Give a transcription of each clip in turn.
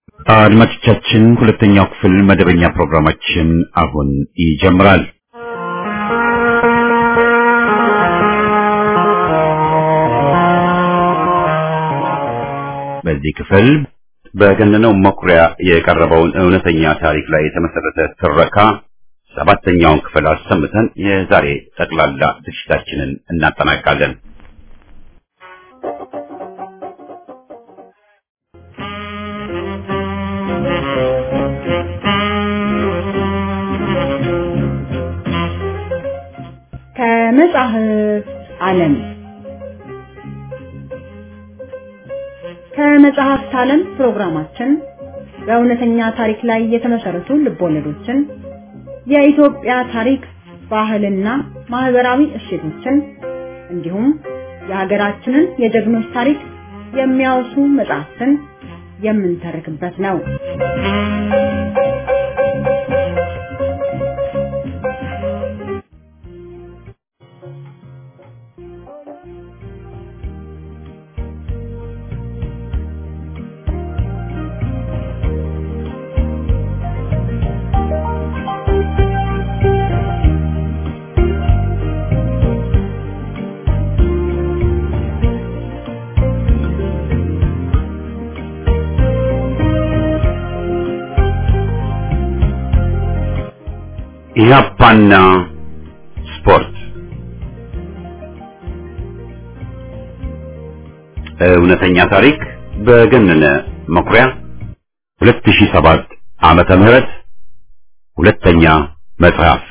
አድማጮቻችን ሁለተኛው ክፍል መደበኛ ፕሮግራማችን አሁን ይጀምራል። በዚህ ክፍል በገነነው መኩሪያ የቀረበውን እውነተኛ ታሪክ ላይ የተመሰረተ ትረካ ሰባተኛውን ክፍል አሰምተን የዛሬ ጠቅላላ ዝግጅታችንን እናጠናቅቃለን። ከመጽሐፍ ዓለም ከመጽሐፍት ዓለም ፕሮግራማችን በእውነተኛ ታሪክ ላይ የተመሰረቱ ልቦለዶችን፣ የኢትዮጵያ ታሪክ፣ ባህልና ማህበራዊ እሴቶችን እንዲሁም የሀገራችንን የጀግኖች ታሪክ የሚያወሱ መጽሐፍትን የምንተርክበት ነው። ኢህአፓና ስፖርት። እውነተኛ ታሪክ በገነነ መኩሪያ 2007 ዓመተ ምህረት ሁለተኛ መጽሐፍ።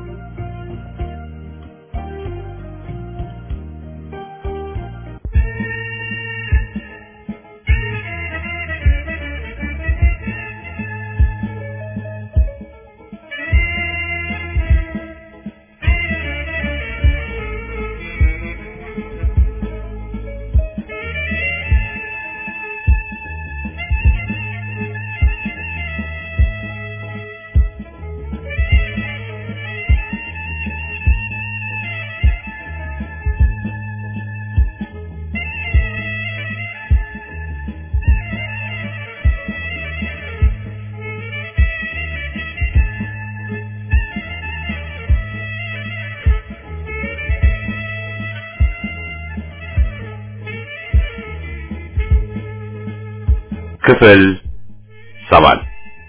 ክፍል 7።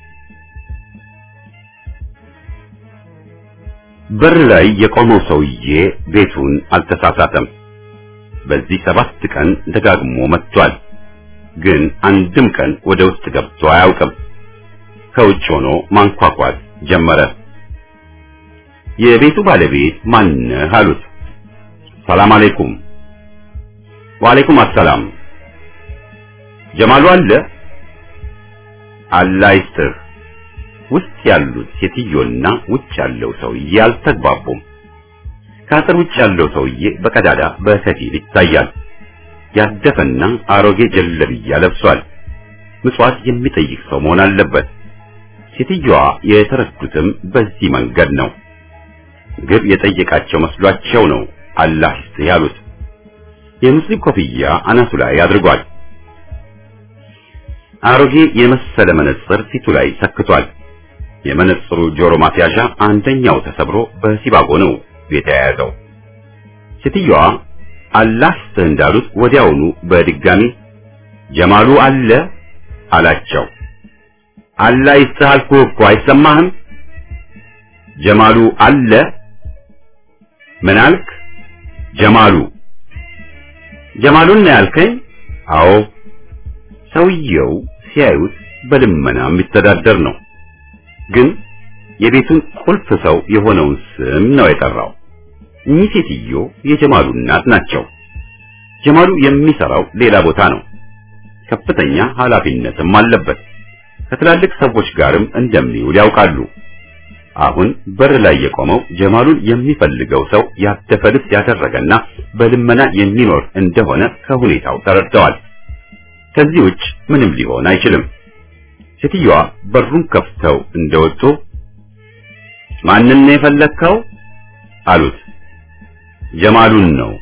በር ላይ የቆመው ሰውዬ ቤቱን አልተሳሳተም። በዚህ 7 ቀን ደጋግሞ መጥቷል። ግን አንድም ቀን ወደ ውስጥ ገብቶ አያውቅም። ከውጭ ሆኖ ማንኳኳት ጀመረ። የቤቱ ባለቤት ማነህ አሉት። ሰላም አለይኩም። ወአለይኩም አሰላም። ጀማሉ አለ? አላህ ይስጥህ። ውስጥ ያሉት ሴትዮና ውጭ ያለው ሰውዬ አልተግባቡም። ከአጥር ውጭ ያለው ሰውዬ በቀዳዳ በከፊል ይታያል። ያደፈና አሮጌ ጀለብያ ለብሷል። ምጽዋት የሚጠይቅ ሰው መሆን አለበት። ሴትዮዋ የተረዱትም በዚህ መንገድ ነው። ግብ የጠየቃቸው መስሏቸው ነው አላህ ይስጥህ ያሉት። የሙስሊም ኮፍያ አናቱ ላይ አድርጓል። አሮጌ የመሰለ መነጽር ፊቱ ላይ ሰክቷል። የመነጽሩ ጆሮ ማስያዣ አንደኛው ተሰብሮ በሲባጎ ነው የተያያዘው። ሴትዮዋ አላህ ይስጥህ እንዳሉት ወዲያውኑ በድጋሚ ጀማሉ አለ አላቸው። አላህ ይስጥህ አልኩህ እኮ አይሰማህም? ጀማሉ አለ። ምን አልክ? ጀማሉ። ጀማሉን ነው ያልከኝ? አዎ። ሰውየው ሲያዩት በልመና የሚተዳደር ነው። ግን የቤቱን ቁልፍ ሰው የሆነውን ስም ነው የጠራው። እኚህ ሴትዮ የጀማሉ እናት ናቸው። ጀማሉ የሚሰራው ሌላ ቦታ ነው። ከፍተኛ ኃላፊነትም አለበት። ከትላልቅ ሰዎች ጋርም እንደሚውል ያውቃሉ። አሁን በር ላይ የቆመው ጀማሉን የሚፈልገው ሰው ያደፈ ልብስ ያደረገና በልመና የሚኖር እንደሆነ ከሁኔታው ተረድተዋል። ከዚህ ውጭ ምንም ሊሆን አይችልም። ሴትዮዋ በሩን ከፍተው እንደወጡ ማንን ነው የፈለከው አሉት። ጀማሉን ነው።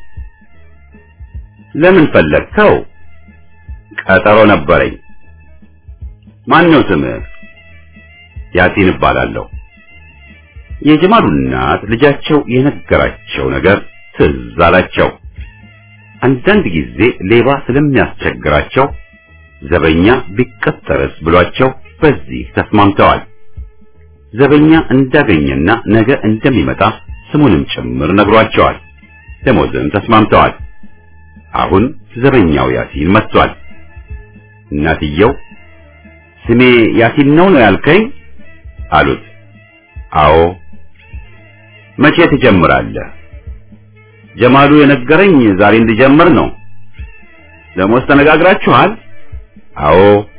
ለምን ፈለከው? ቀጠሮ ነበረኝ። ማን ነው ስምህ? ያሲን እባላለሁ። የጀማሉ እናት ልጃቸው የነገራቸው ነገር ትዝ አላቸው። አንዳንድ ጊዜ ሌባ ስለሚያስቸግራቸው ዘበኛ ቢቀጠርስ ብሏቸው በዚህ ተስማምተዋል። ዘበኛ እንዳገኘና ነገ እንደሚመጣ ስሙንም ጭምር ነግሯቸዋል። ደሞዝም ተስማምተዋል። አሁን ዘበኛው ያሲን መጥቷል። እናትየው ስሜ ያሲን ነው ያልከኝ አሉት። አዎ። መቼ ትጀምራለህ? ጀማሉ የነገረኝ ዛሬ እንድጀምር ነው። ደሞዝ ተነጋግራችኋል? አዎ።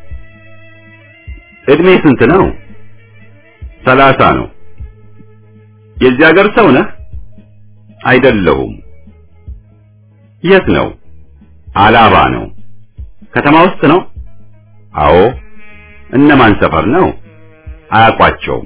እድሜ ስንት ነው? 30 ነው። የዚህ ሀገር ሰው ነህ? አይደለሁም። የት ነው? አላባ ነው። ከተማ ውስጥ ነው? አዎ። እነማን ሰፈር ነው? አያውቋቸውም።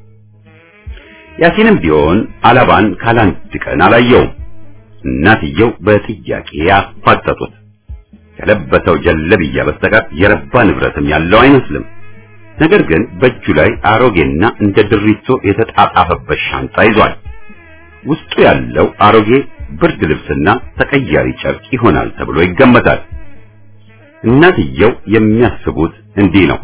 ያሲንም ቢሆን አላባን ካላንድ ቀን አላየውም። እናትየው በጥያቄ ያፋጠጡት። ከለበሰው ጀለብያ በስተቀር የረባ ንብረትም ያለው አይመስልም። ነገር ግን በእጁ ላይ አሮጌና እንደ ድሪቶ የተጣጣፈበት ሻንጣ ይዟል። ውስጡ ያለው አሮጌ ብርድ ልብስና ተቀያሪ ጨርቅ ይሆናል ተብሎ ይገመታል። እናትየው የሚያስቡት እንዲህ ነው።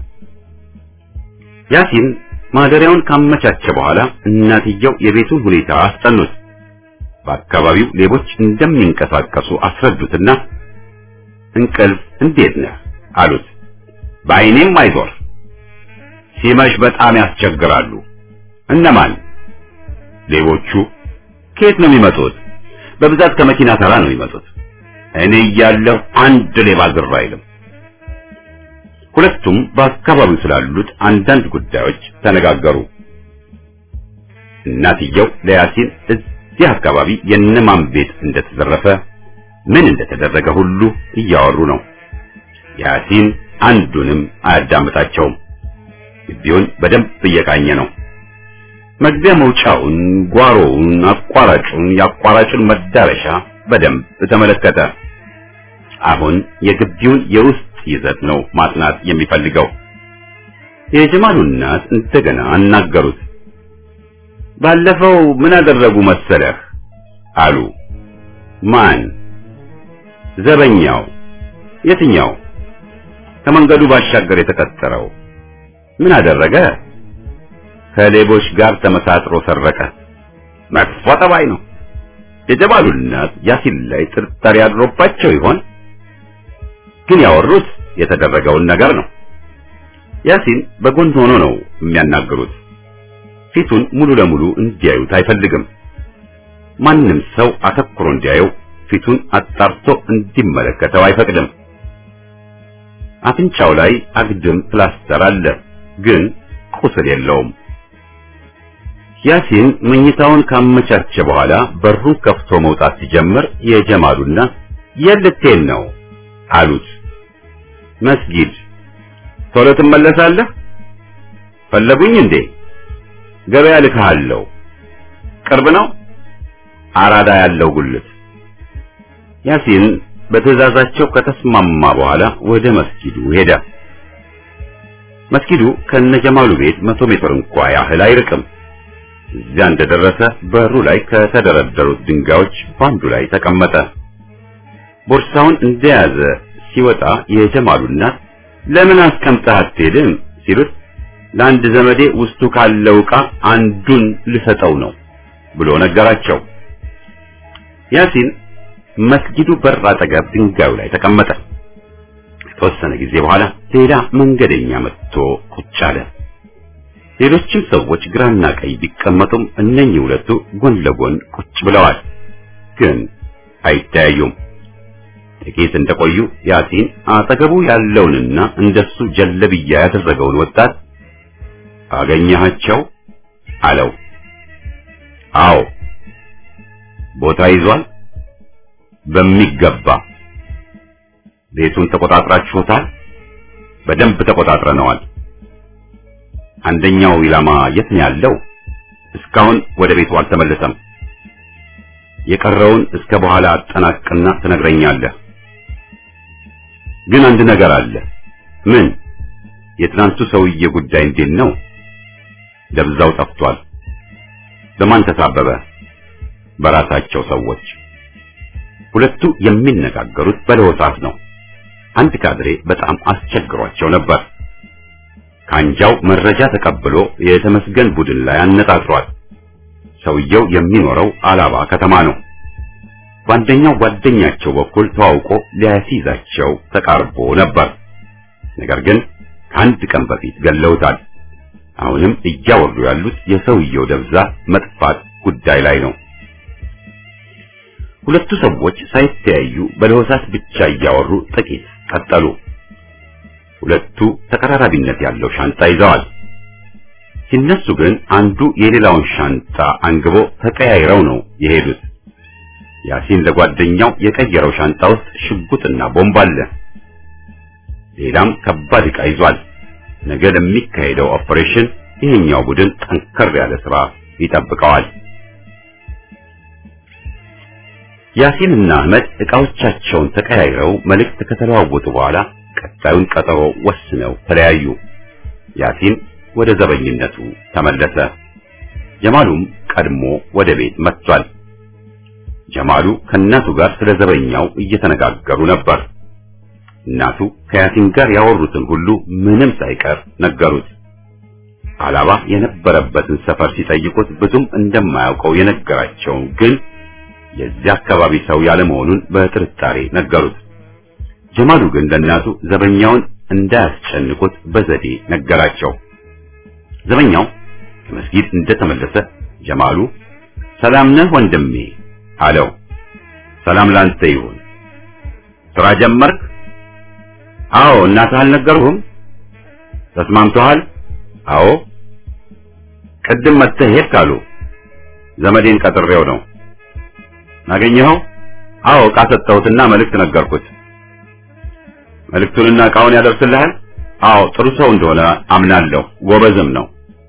ያሲን ማደሪያውን ካመቻቸ በኋላ እናትየው የቤቱን ሁኔታ አስጠኑት። በአካባቢው ሌቦች እንደሚንቀሳቀሱ አስረዱትና እንቅልፍ እንዴት ነህ አሉት። በአይኔም አይዞር። ሲመሽ በጣም ያስቸግራሉ። እነማን? ሌቦቹ። ከየት ነው የሚመጡት? በብዛት ከመኪና ተራ ነው የሚመጡት። እኔ እያለሁ አንድ ሌባ ዝር አይልም። ሁለቱም በአካባቢው ስላሉት አንዳንድ ጉዳዮች ተነጋገሩ። እናትየው ለያሲን እዚህ አካባቢ የነማን ቤት እንደተዘረፈ ምን እንደተደረገ ሁሉ እያወሩ ነው። ያሲን አንዱንም አያዳምጣቸውም። ግቢውን በደንብ እየቃኘ ነው። መግቢያ መውጫውን፣ ጓሮውን፣ አቋራጩን፣ የአቋራጩን መዳረሻ በደንብ ተመለከተ። አሁን የግቢውን የውስጥ ይዘት ነው ማጥናት የሚፈልገው። የጀማሉ እናት እንደገና አናገሩት። ባለፈው ምን አደረጉ መሰለህ አሉ። ማን? ዘበኛው። የትኛው? ከመንገዱ ባሻገር የተቀጠረው። ምን አደረገ? ከሌቦች ጋር ተመሳጥሮ ሰረቀ። መጥፎ ጠባይ ነው። የጀማሉ እናት ያሲን ላይ ጥርጣሬ አድሮባቸው ይሆን? ግን ያወሩት የተደረገውን ነገር ነው። ያሲን በጎን ሆኖ ነው የሚያናግሩት። ፊቱን ሙሉ ለሙሉ እንዲያዩት አይፈልግም። ማንም ሰው አተኩሮ እንዲያየው ፊቱን አጣርቶ እንዲመለከተው አይፈቅድም። አፍንጫው ላይ አግድም ፕላስተር አለ፣ ግን ቁስል የለውም። ያሲን መኝታውን ካመቻቸ በኋላ በሩን ከፍቶ መውጣት ሲጀምር የጀማሉና የልቴን ነው አሉት። መስጊድ። ቶሎ ትመለሳለህ? ፈለጉኝ እንዴ? ገበያ ልካለሁ። ቅርብ ነው? አራዳ ያለው ጉልት። ያሲን በትዕዛዛቸው ከተስማማ በኋላ ወደ መስጊዱ ሄደ። መስጊዱ ከነጀማሉ ቤት 100 ሜትር እንኳን ያህል አይርቅም። እዚያ እንደደረሰ በሩ ላይ ከተደረደሩት ድንጋዮች ባንዱ ላይ ተቀመጠ። ቦርሳውን እንደያዘ ሲወጣ የጀማሉ እናት ለምን አስቀምጠህ አትሄድም ሲሉት ለአንድ ዘመዴ ውስጡ ካለው ዕቃ አንዱን ልሰጠው ነው ብሎ ነገራቸው። ያሲን መስጊዱ በር አጠገብ ድንጋዩ ላይ ተቀመጠ። ከተወሰነ ጊዜ በኋላ ሌላ መንገደኛ መጥቶ ቁጭ አለ። ሌሎችም ሰዎች ግራና ቀኝ ቢቀመጡም እነኚህ ሁለቱ ጎን ለጎን ቁጭ ብለዋል፣ ግን አይተያዩም። ጥቂት እንደቆዩ ያሲን አጠገቡ ያለውንና እንደሱ ጀለብያ ያደረገውን ወጣት አገኘሃቸው አለው። አዎ። ቦታ ይዟል? በሚገባ። ቤቱን ተቆጣጥራችሁታል? በደንብ ተቆጣጥረነዋል። አንደኛው ኢላማ የት ነው ያለው? እስካሁን ወደ ቤቱ አልተመለሰም። የቀረውን እስከ በኋላ አጠናቅቅና ትነግረኛለህ። ግን አንድ ነገር አለ። ምን? የትናንቱ ሰውዬ ጉዳይ እንዴት ነው? ደብዛው ጠፍቷል። በማን ተሳበበ? በራሳቸው ሰዎች። ሁለቱ የሚነጋገሩት በለሆሳስ ነው። አንድ ካድሬ በጣም አስቸግሯቸው ነበር። ካንጃው መረጃ ተቀብሎ የተመስገን ቡድን ላይ አነጣጥሯል። ሰውየው የሚኖረው አላባ ከተማ ነው። በአንደኛው ጓደኛቸው በኩል ተዋውቆ ሊያስይዛቸው ተቃርቦ ነበር። ነገር ግን ከአንድ ቀን በፊት ገለውታል። አሁንም እያወሩ ያሉት የሰውየው ደብዛ መጥፋት ጉዳይ ላይ ነው። ሁለቱ ሰዎች ሳይተያዩ በለሆሳስ ብቻ እያወሩ ጥቂት ቀጠሉ። ሁለቱ ተቀራራቢነት ያለው ሻንጣ ይዘዋል። ሲነሱ ግን አንዱ የሌላውን ሻንጣ አንግቦ ተቀያይረው ነው የሄዱት። ያሲን ለጓደኛው የቀየረው ሻንጣ ውስጥ ሽጉጥና ቦምብ አለ። ሌላም ከባድ ዕቃ ይዟል። ነገ ለሚካሄደው ኦፕሬሽን ይሄኛው ቡድን ጠንከር ያለ ስራ ይጠብቀዋል። ያሲንና አህመድ ዕቃዎቻቸውን ተቀያይረው መልእክት ከተለዋወጡ በኋላ ቀጣዩን ቀጠሮ ወስነው ተለያዩ። ያሲን ወደ ዘበኝነቱ ተመለሰ። ጀማሉም ቀድሞ ወደ ቤት መጥቷል። ጀማሉ ከእናቱ ጋር ስለ ዘበኛው እየተነጋገሩ ነበር። እናቱ ከያሲን ጋር ያወሩትን ሁሉ ምንም ሳይቀር ነገሩት። አላባ የነበረበትን ሰፈር ሲጠይቁት ብዙም እንደማያውቀው የነገራቸውን ግን የዚያ አካባቢ ሰው ያለ መሆኑን በጥርጣሬ ነገሩት። ጀማሉ ግን ለእናቱ ዘበኛውን እንዳያስጨንቁት በዘዴ ነገራቸው። ዘበኛው ከመስጊድ እንደተመለሰ ጀማሉ ሰላም ነህ ወንድሜ አለው። ሰላም ላንተ ይሁን። ስራ ጀመርክ? አዎ። እናትህ አልነገሩህም? ተስማምተዋል? አዎ። ቅድም መጥተህ ሄድክ አሉ። ዘመዴን ቀጥሬው ነው። አገኘኸው? አዎ። ዕቃ ሰጠሁትና መልእክት ነገርኩት። መልእክቱንና ዕቃውን ያደርስልሃል? አዎ። ጥሩ ሰው እንደሆነ አምናለሁ። ጎበዝም ነው።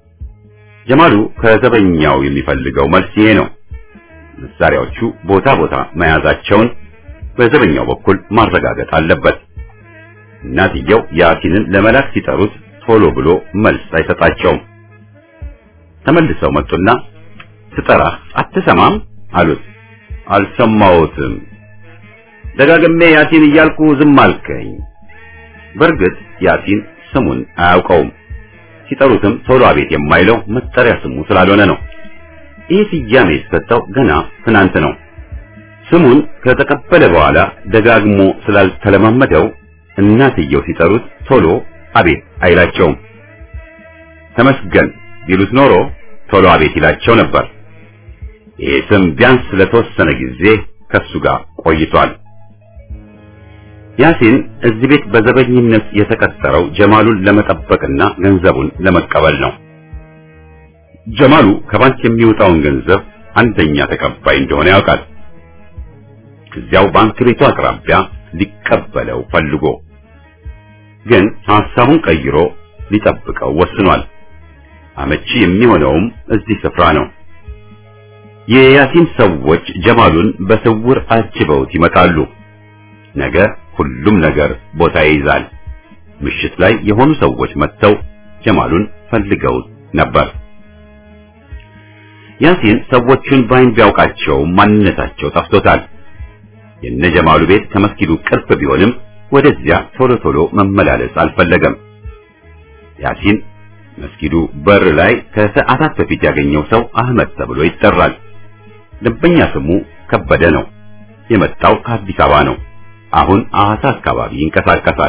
ጀማሉ ከዘበኛው የሚፈልገው መልስ ይሄ ነው። መሳሪያዎቹ ቦታ ቦታ መያዛቸውን በዘበኛው በኩል ማረጋገጥ አለበት። እናትየው ያሲንን ለመላክ ሲጠሩት ቶሎ ብሎ መልስ አይሰጣቸውም። ተመልሰው መጡና ስጠራህ አትሰማም አሉት። አልሰማሁትም። ደጋግሜ ያሲን እያልኩ ዝም አልከኝ። በእርግጥ ያሲን ስሙን አያውቀውም። ሲጠሩትም ቶሎ አቤት የማይለው መጠሪያ ስሙ ስላልሆነ ነው። ይህ ስያሜ የተሰጠው ገና ትናንት ነው። ስሙን ከተቀበለ በኋላ ደጋግሞ ስላልተለማመደው እናትየው ሲጠሩት ቶሎ አቤት አይላቸውም። ተመስገን ቢሉት ኖሮ ቶሎ አቤት ይላቸው ነበር። ይህ ስም ቢያንስ ለተወሰነ ጊዜ ከሱ ጋር ቆይቷል። ያሲን እዚህ ቤት በዘበኝነት የተቀጠረው ጀማሉን ለመጠበቅና ገንዘቡን ለመቀበል ነው። ጀማሉ ከባንክ የሚወጣውን ገንዘብ አንደኛ ተቀባይ እንደሆነ ያውቃል። እዚያው ባንክ ቤቱ አቅራቢያ ሊቀበለው ፈልጎ ግን ሐሳቡን ቀይሮ ሊጠብቀው ወስኗል። አመቺ የሚሆነውም እዚህ ስፍራ ነው። የያሲን ሰዎች ጀማሉን በስውር አጅበውት ይመጣሉ። ነገ ሁሉም ነገር ቦታ ይይዛል። ምሽት ላይ የሆኑ ሰዎች መጥተው ጀማሉን ፈልገው ነበር። ያሲን ሰዎቹን ባይን ቢያውቃቸው ማንነታቸው ጠፍቶታል። የነጀማሉ ቤት ከመስጊዱ ቅርብ ቢሆንም ወደዚያ ቶሎ ቶሎ መመላለስ አልፈለገም። ያሲን መስጊዱ በር ላይ ከሰዓታት በፊት ያገኘው ሰው አህመድ ተብሎ ይጠራል። ደንበኛ ስሙ ከበደ ነው። የመጣው ከአዲስ አበባ ነው። አሁን አዋሳ አካባቢ ይንቀሳቀሳል።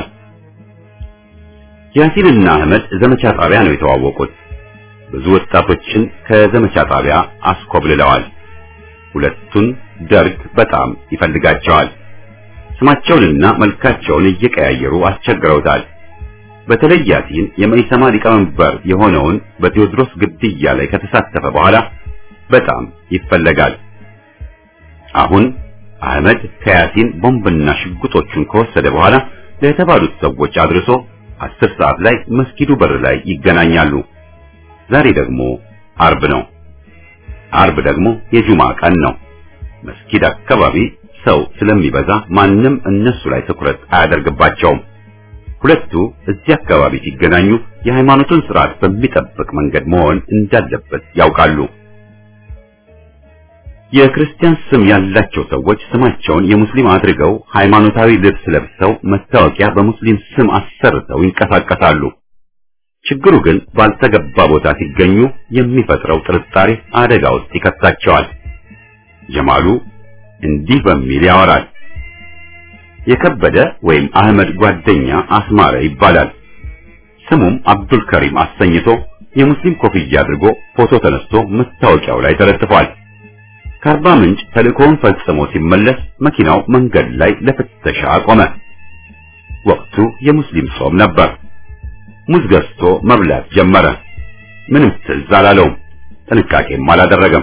ያሲንና አህመድ ዘመቻ ጣቢያ ነው የተዋወቁት። ብዙ ወጣቶችን ከዘመቻ ጣቢያ አስኮብልለዋል። ሁለቱን ደርግ በጣም ይፈልጋቸዋል። ስማቸውንና መልካቸውን እየቀያየሩ አስቸግረውታል። በተለይ ያሲን የመኢሰማ ሊቀመንበር የሆነውን በቴዎድሮስ ግድያ ላይ ከተሳተፈ በኋላ በጣም ይፈለጋል። አሁን አህመድ ከያሲን ቦምብና ሽጉጦቹን ከወሰደ በኋላ ለተባሉት ሰዎች አድርሶ 10 ሰዓት ላይ መስጊዱ በር ላይ ይገናኛሉ። ዛሬ ደግሞ አርብ ነው። አርብ ደግሞ የጁማ ቀን ነው። መስጊድ አካባቢ ሰው ስለሚበዛ ማንም እነሱ ላይ ትኩረት አያደርግባቸውም። ሁለቱ እዚህ አካባቢ ሲገናኙ የሃይማኖቱን ስርዓት በሚጠብቅ መንገድ መሆን እንዳለበት ያውቃሉ። የክርስቲያን ስም ያላቸው ሰዎች ስማቸውን የሙስሊም አድርገው ሃይማኖታዊ ልብስ ለብሰው መታወቂያ በሙስሊም ስም አሰርተው ይንቀሳቀሳሉ። ችግሩ ግን ባልተገባ ቦታ ሲገኙ የሚፈጥረው ጥርጣሬ አደጋ ውስጥ ይከታቸዋል። ጀማሉ እንዲህ በሚል ያወራል። የከበደ ወይም አህመድ ጓደኛ አስማረ ይባላል። ስሙም አብዱል ከሪም አሰኝቶ የሙስሊም ኮፍያ አድርጎ ፎቶ ተነስቶ መታወቂያው ላይ ተለጥፏል። ከአርባ ምንጭ ተልእኮውን ፈጽሞ ሲመለስ መኪናው መንገድ ላይ ለፍተሻ ቆመ። ወቅቱ የሙስሊም ጾም ነበር። ሙዝ ገዝቶ መብላት ጀመረ። ምንም ትዝ አላለውም፣ ጥንቃቄም አላደረገም።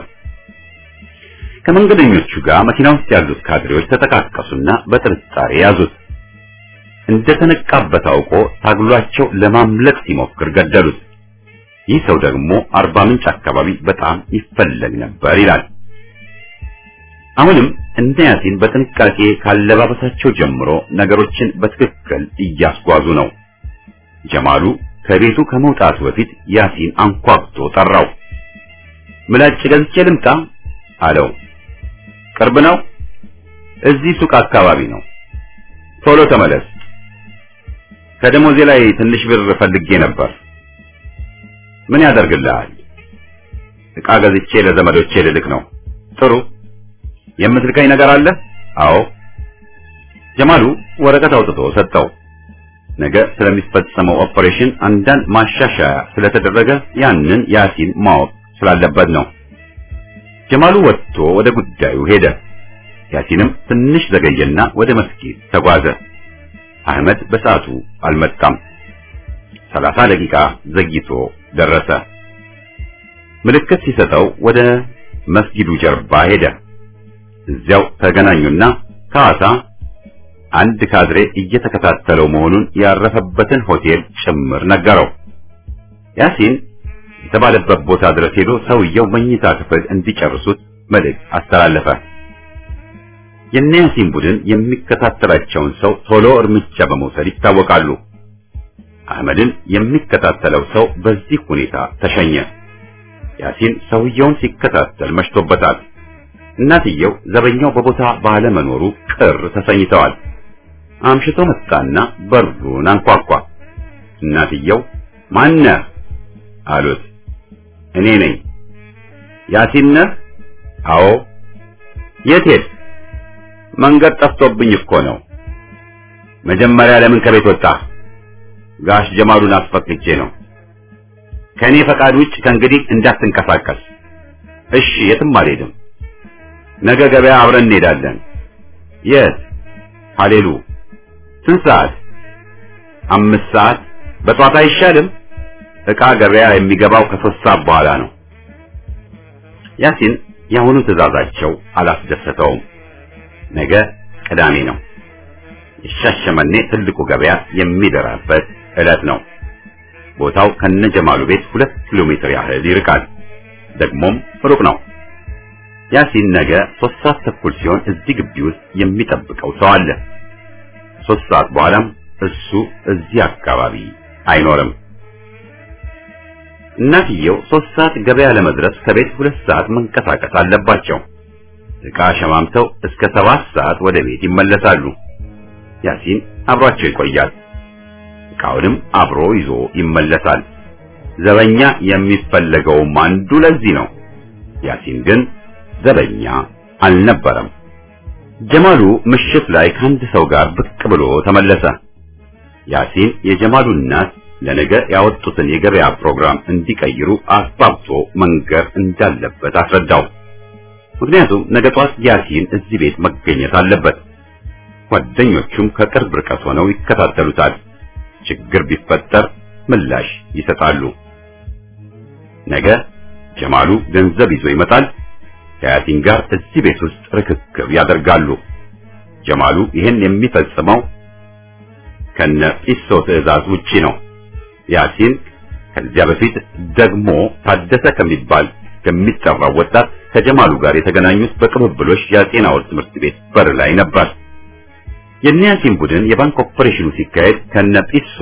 ከመንገደኞቹ ጋር መኪና ውስጥ ያሉት ካድሬዎች ተጠቃቀሱና በጥርጣሬ ያዙት። እንደተነቃበት አውቆ ታግሏቸው ለማምለጥ ሲሞክር ገደሉት። ይህ ሰው ደግሞ አርባ ምንጭ አካባቢ በጣም ይፈለግ ነበር ይላል። አሁንም እንደ ያሲን በጥንቃቄ ካለባበሳቸው ጀምሮ ነገሮችን በትክክል እያስጓዙ ነው። ጀማሉ ከቤቱ ከመውጣቱ በፊት ያሲን አንኳኩቶ ጠራው። ምላጭ ገዝቼ ልምጣ አለው። ቅርብ ነው? እዚህ ሱቅ አካባቢ ነው። ቶሎ ተመለስ። ከደሞዜ ላይ ትንሽ ብር ፈልጌ ነበር። ምን ያደርግልሃል? ዕቃ ገዝቼ ለዘመዶቼ ልልክ ነው። ጥሩ። የምትልከኝ ነገር አለ? አዎ። ጀማሉ ወረቀት አውጥቶ ሰጠው። ነገ ስለሚፈጸመው ኦፐሬሽን አንዳንድ ማሻሻያ ስለተደረገ ያንን ያሲን ማወቅ ስላለበት ነው። ጀማሉ ወጥቶ ወደ ጉዳዩ ሄደ። ያሲንም ትንሽ ዘገየና ወደ መስጊድ ተጓዘ። አህመድ በሰዓቱ አልመጣም። 30 ደቂቃ ዘግይቶ ደረሰ። ምልክት ሲሰጠው ወደ መስጊዱ ጀርባ ሄደ። እዚያው ተገናኙና ከሐዋሳ አንድ ካድሬ እየተከታተለው መሆኑን ያረፈበትን ሆቴል ጭምር ነገረው። ያሲን የተባለበት ቦታ ድረስ ሄዶ ሰውየው መኝታ ክፍል እንዲጨርሱት መልእክት አስተላለፈ። የያሲን ቡድን የሚከታተላቸውን ሰው ቶሎ እርምጃ በመውሰድ ይታወቃሉ። አህመድን የሚከታተለው ሰው በዚህ ሁኔታ ተሸኘ። ያሲን ሰውየውን ሲከታተል መሽቶበታል። እናትየው ዘበኛው በቦታ ባለመኖሩ ቅር ተሰኝተዋል። አምሽቶ መጣና በሩን አንኳኳ። እናትየው ማነህ አሉት። እኔ ነኝ። ያሲን ነህ? አዎ። የት ሄድክ? መንገድ ጠፍቶብኝ እኮ ነው። መጀመሪያ ለምን ከቤት ወጣህ? ጋሽ ጀማሉን አስፈቅጄ ነው። ከኔ ፈቃድ ውጭ ከእንግዲህ እንዳትንቀሳቀስ። እሺ፣ የትም አልሄድም። ነገ ገበያ አብረን እንሄዳለን። የት? ሀሌሉ። ስንት ሰዓት? 5 ሰዓት። በጧት አይሻልም? ዕቃ ገበያ የሚገባው ከ3 ሰዓት በኋላ ነው። ያሲን የአሁኑ ትዕዛዛቸው አላስደሰተውም። ነገ ቅዳሜ ነው። የሻሸመኔ ትልቁ ገበያ የሚደራበት ዕለት ነው። ቦታው ከነጀማሉ ቤት 2 ኪሎ ሜትር ያህል ይርቃል። ደግሞም ሩቅ ነው። ያሲን ነገ 3 ሰዓት ተኩል ሲሆን እዚህ ግቢ ውስጥ የሚጠብቀው ሰው አለ። 3 ሰዓት በኋላም እሱ እዚህ አካባቢ አይኖርም። እናትየው 3 ሰዓት ገበያ ለመድረስ ከቤት 2 ሰዓት መንቀሳቀስ አለባቸው። ዕቃ ሸማምተው እስከ 7 ሰዓት ወደ ቤት ይመለሳሉ። ያሲን አብሯቸው ይቆያል። ዕቃውንም አብሮ ይዞ ይመለሳል። ዘበኛ የሚፈለገውም አንዱ ለዚህ ነው። ያሲን ግን ዘበኛ አልነበረም። ጀማሉ ምሽት ላይ ከአንድ ሰው ጋር ብቅ ብሎ ተመለሰ። ያሲን የጀማሉ እናት ለነገ ያወጡትን የገበያ ፕሮግራም እንዲቀይሩ አስባብቶ መንገር እንዳለበት አስረዳው። ምክንያቱም ነገ ጧት ያሲን እዚህ ቤት መገኘት አለበት። ጓደኞቹም ከቅርብ ርቀት ሆነው ይከታተሉታል። ችግር ቢፈጠር ምላሽ ይሰጣሉ። ነገ ጀማሉ ገንዘብ ይዞ ይመጣል። ከያሲን ጋር እዚህ ቤት ውስጥ ርክክብ ያደርጋሉ። ጀማሉ ይህን የሚፈጽመው ከነ ጲሶ ትዕዛዝ ውጪ ነው። ያሲን ከዚያ በፊት ደግሞ ታደሰ ከሚጠራው ወጣት ከጀማሉ ጋር የተገናኙት በቅብብሎሽ የጤናው ትምህርት ቤት በር ላይ ነበር። የኒያሲን ቡድን የባንክ ኦፐሬሽኑ ሲካሄድ ከነጲሶ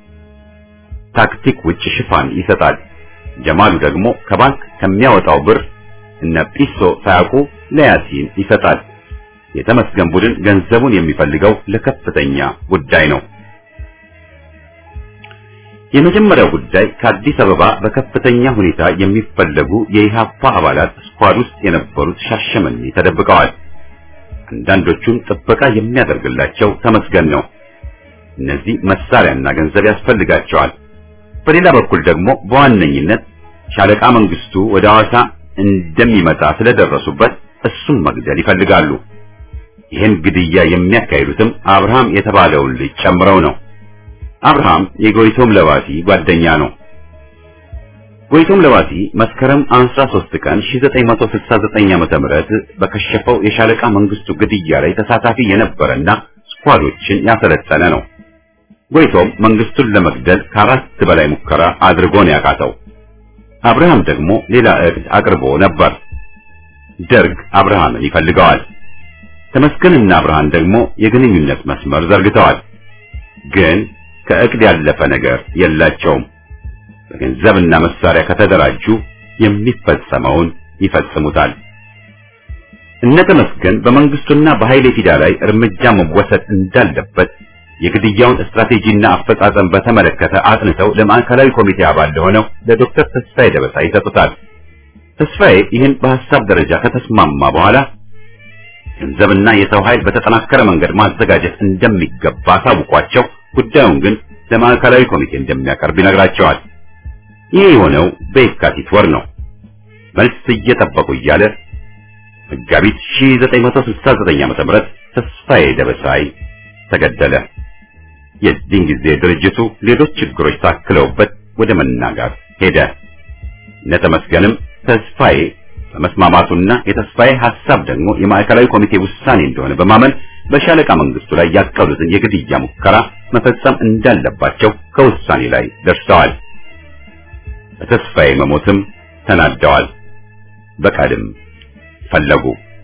ታክቲክ ውጭ ሽፋን ይሰጣል። ጀማሉ ደግሞ ከባንክ ከሚያወጣው ብር እነ ጲሶ ሳያውቁ ለያሲን ይሰጣል። የተመስገን ቡድን ገንዘቡን የሚፈልገው ለከፍተኛ ጉዳይ ነው። የመጀመሪያው ጉዳይ ከአዲስ አበባ በከፍተኛ ሁኔታ የሚፈለጉ የኢሃፓ አባላት ስኳድ ውስጥ የነበሩት ሻሸመኔ ተደብቀዋል። አንዳንዶቹም ጥበቃ የሚያደርግላቸው ተመስገን ነው። እነዚህ መሳሪያና ገንዘብ ያስፈልጋቸዋል። በሌላ በኩል ደግሞ በዋነኝነት ሻለቃ መንግስቱ ወደ ሐዋሳ እንደሚመጣ ስለደረሱበት እሱን መግደል ይፈልጋሉ። ይህን ግድያ የሚያካሂዱትም አብርሃም የተባለውን ልጅ ጨምረው ነው። አብርሃም የጎይቶም ለባሲ ጓደኛ ነው። ጎይቶም ለባሲ መስከረም 13 ቀን 1969 ዓ.ም በከሸፈው የሻለቃ መንግስቱ ግድያ ላይ ተሳታፊ የነበረና ስኳዶችን ያሰለጠነ ነው። ጎይቶም መንግስቱን ለመግደል ከ4 በላይ ሙከራ አድርጎ ነው ያቃተው። አብርሃም ደግሞ ሌላ እቅድ አቅርቦ ነበር። ደርግ አብርሃምን ይፈልገዋል። ተመስገንና አብርሃም ደግሞ የግንኙነት መስመር ዘርግተዋል። ግን ከእቅድ ያለፈ ነገር የላቸውም። በገንዘብና መሳሪያ ከተደራጁ የሚፈጸመውን ይፈጽሙታል። እነ ተመስገን በመንግስቱና በኃይሌ ፊዳ ላይ እርምጃ መወሰድ እንዳለበት የግድያውን ስትራቴጂና አፈጻጸም በተመለከተ አጥንተው ለማዕከላዊ ኮሚቴ አባል ለሆነው ለዶክተር ተስፋዬ ደበሳ ይሰጡታል። ተስፋዬ ይህን በሐሳብ ደረጃ ከተስማማ በኋላ ገንዘብና የሰው ኃይል በተጠናከረ መንገድ ማዘጋጀት እንደሚገባ አሳውቋቸው ጉዳዩን ግን ለማዕከላዊ ኮሚቴ እንደሚያቀርብ ይነግራቸዋል። ይህ የሆነው በየካቲት ወር ነው። መልስ እየጠበቁ እያለ መጋቢት 1969 ዓ.ም ተስፋዬ ደበሳይ ተገደለ። የዚህን ጊዜ ድርጅቱ ሌሎች ችግሮች ታክለውበት ወደ መናጋት ሄደ። ለተመስገንም ተስፋዬ በመስማማቱና የተስፋዬ ሐሳብ ደግሞ የማዕከላዊ ኮሚቴ ውሳኔ እንደሆነ በማመን በሻለቃ መንግስቱ ላይ ያቀዱትን የግድያ ሙከራ መፈጸም እንዳለባቸው ከውሳኔ ላይ ደርሰዋል። በተስፋዬ መሞትም ተናደዋል። በቀልም ፈለጉ።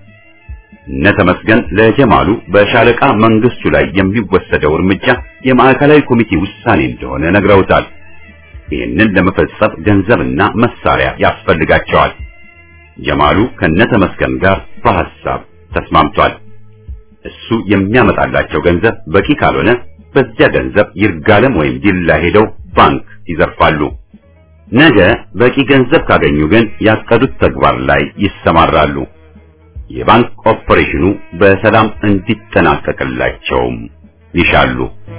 እነ ተመስገን ለጀማሉ በሻለቃ መንግስቱ ላይ የሚወሰደው እርምጃ የማዕከላዊ ኮሚቴ ውሳኔ እንደሆነ ነግረውታል። ይህንን ለመፈጸም ገንዘብና መሳሪያ ያስፈልጋቸዋል። ጀማሉ ከነተመስገን ጋር በሐሳብ ተስማምቷል። እሱ የሚያመጣላቸው ገንዘብ በቂ ካልሆነ በዚያ ገንዘብ ይርጋለም ወይም ዲላ ሄደው ባንክ ይዘርፋሉ። ነገ በቂ ገንዘብ ካገኙ ግን ያቀዱት ተግባር ላይ ይሰማራሉ። የባንክ ኦፐሬሽኑ በሰላም እንዲጠናቀቅላቸውም ይሻሉ።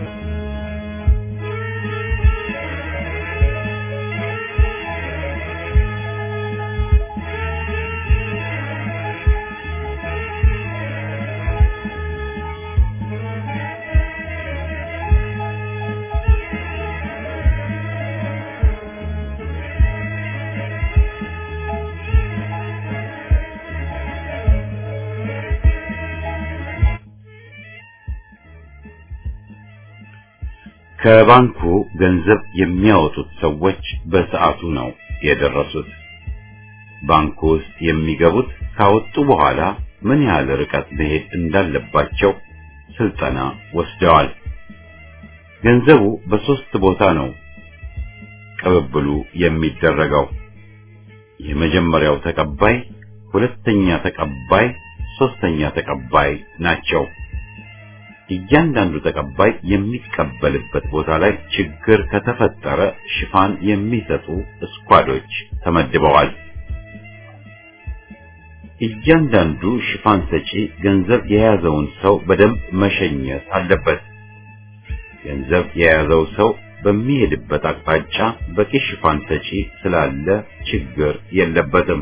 ከባንኩ ገንዘብ የሚያወጡት ሰዎች በሰዓቱ ነው የደረሱት። ባንኩ ውስጥ የሚገቡት ካወጡ በኋላ ምን ያህል ርቀት መሄድ እንዳለባቸው ስልጠና ወስደዋል። ገንዘቡ በሶስት ቦታ ነው ቅብብሉ የሚደረገው። የመጀመሪያው ተቀባይ፣ ሁለተኛ ተቀባይ፣ ሶስተኛ ተቀባይ ናቸው። እያንዳንዱ ተቀባይ የሚቀበልበት ቦታ ላይ ችግር ከተፈጠረ ሽፋን የሚሰጡ ስኳዶች ተመድበዋል። እያንዳንዱ ሽፋን ሰጪ ገንዘብ የያዘውን ሰው በደንብ መሸኘት አለበት። ገንዘብ የያዘው ሰው በሚሄድበት አቅጣጫ በቂ ሽፋን ሰጪ ስላለ ችግር የለበትም።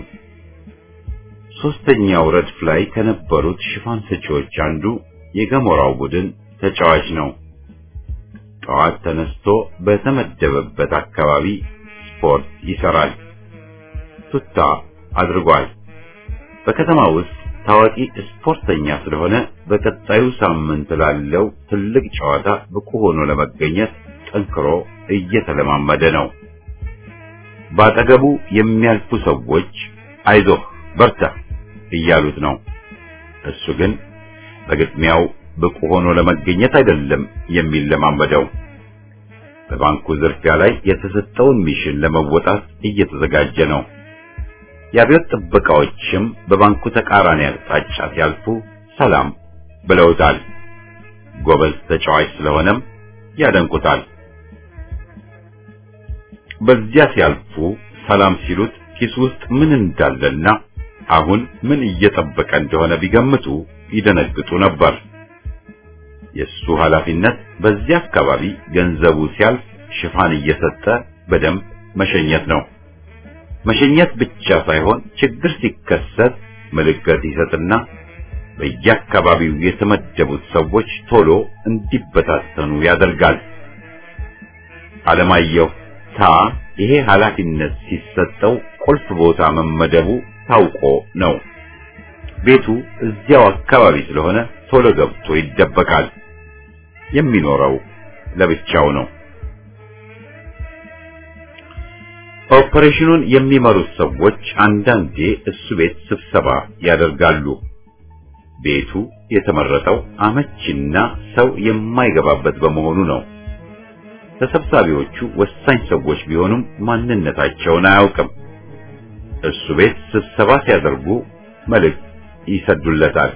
ሶስተኛው ረድፍ ላይ ከነበሩት ሽፋን ሰጪዎች አንዱ የገሞራው ቡድን ተጫዋች ነው። ጠዋት ተነስቶ በተመደበበት አካባቢ ስፖርት ይሰራል። ቱታ አድርጓል። በከተማ ውስጥ ታዋቂ ስፖርተኛ ስለሆነ በቀጣዩ ሳምንት ላለው ትልቅ ጨዋታ ብቁ ሆኖ ለመገኘት ጠንክሮ እየተለማመደ ነው። ባጠገቡ የሚያልፉ ሰዎች አይዞህ በርታ እያሉት ነው። እሱ ግን በግጥሚያው ብቁ ሆኖ ለመገኘት አይደለም የሚለማመደው። በባንኩ ዝርፊያ ላይ የተሰጠውን ሚሽን ለመወጣት እየተዘጋጀ ነው። የአብዮት ጥበቃዎችም በባንኩ ተቃራኒ አቅጣጫ ሲያልፉ ሰላም ብለውታል። ጎበዝ ተጫዋች ስለሆነም ያደንቁታል። በዚያ ሲያልፉ ሰላም ሲሉት ኪስ ውስጥ ምን እንዳለና አሁን ምን እየጠበቀ እንደሆነ ቢገምቱ ይደነግጡ ነበር። የሱ ኃላፊነት በዚያ አካባቢ ገንዘቡ ሲያልፍ ሽፋን እየሰጠ በደንብ መሸኘት ነው። መሸኘት ብቻ ሳይሆን ችግር ሲከሰት ምልክት ይሰጥና በየአካባቢው የተመደቡት ሰዎች ቶሎ እንዲበታተኑ ያደርጋል። አለማየሁ ታ ይሄ ኃላፊነት ሲሰጠው ቁልፍ ቦታ መመደቡ ታውቆ ነው። ቤቱ እዚያው አካባቢ ስለሆነ ቶሎ ገብቶ ይደበቃል። የሚኖረው ለብቻው ነው። ኦፐሬሽኑን የሚመሩት ሰዎች አንዳንዴ እሱ ቤት ስብሰባ ያደርጋሉ። ቤቱ የተመረጠው አመቺና ሰው የማይገባበት በመሆኑ ነው። ተሰብሳቢዎቹ ወሳኝ ሰዎች ቢሆኑም ማንነታቸውን አያውቅም። እሱ ቤት ስብሰባ ሲያደርጉ መልእክት ይሰዱለታል።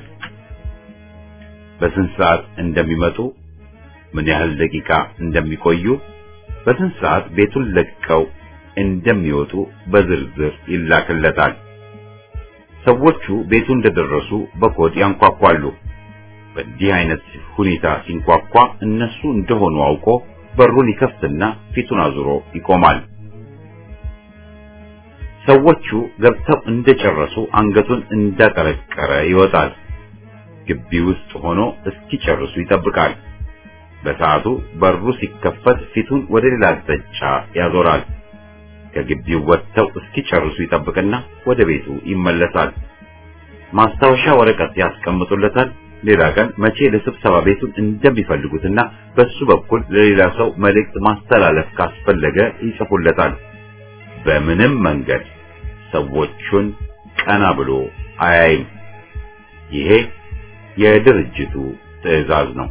በስንት ሰዓት እንደሚመጡ፣ ምን ያህል ደቂቃ እንደሚቆዩ፣ በስንት ሰዓት ቤቱን ለቀው እንደሚወጡ በዝርዝር ይላክለታል። ሰዎቹ ቤቱ እንደደረሱ በኮድ ያንኳኳሉ። በዚህ አይነት ሁኔታ ሲንኳኳ እነሱ እንደሆኑ አውቆ በሩን ይከፍትና ፊቱን አዙሮ ይቆማል። ሰዎቹ ገብተው እንደጨረሱ አንገቱን እንዳቀረቀረ ይወጣል። ግቢ ውስጥ ሆኖ እስኪጨርሱ ይጠብቃል። በሰዓቱ በሩ ሲከፈት ፊቱን ወደ ሌላ አቅጣጫ ያዞራል። ከግቢው ወጥተው እስኪጨርሱ ይጠብቅና ወደ ቤቱ ይመለሳል። ማስታወሻ ወረቀት ያስቀምጡለታል። ሌላ ቀን መቼ ለስብሰባ ቤቱን እንደሚፈልጉትና በሱ በኩል ለሌላ ሰው መልእክት ማስተላለፍ ካስፈለገ ይጽፉለታል። በምንም መንገድ ሰዎቹን ቀና ብሎ አያይም። ይሄ የድርጅቱ ትዕዛዝ ነው።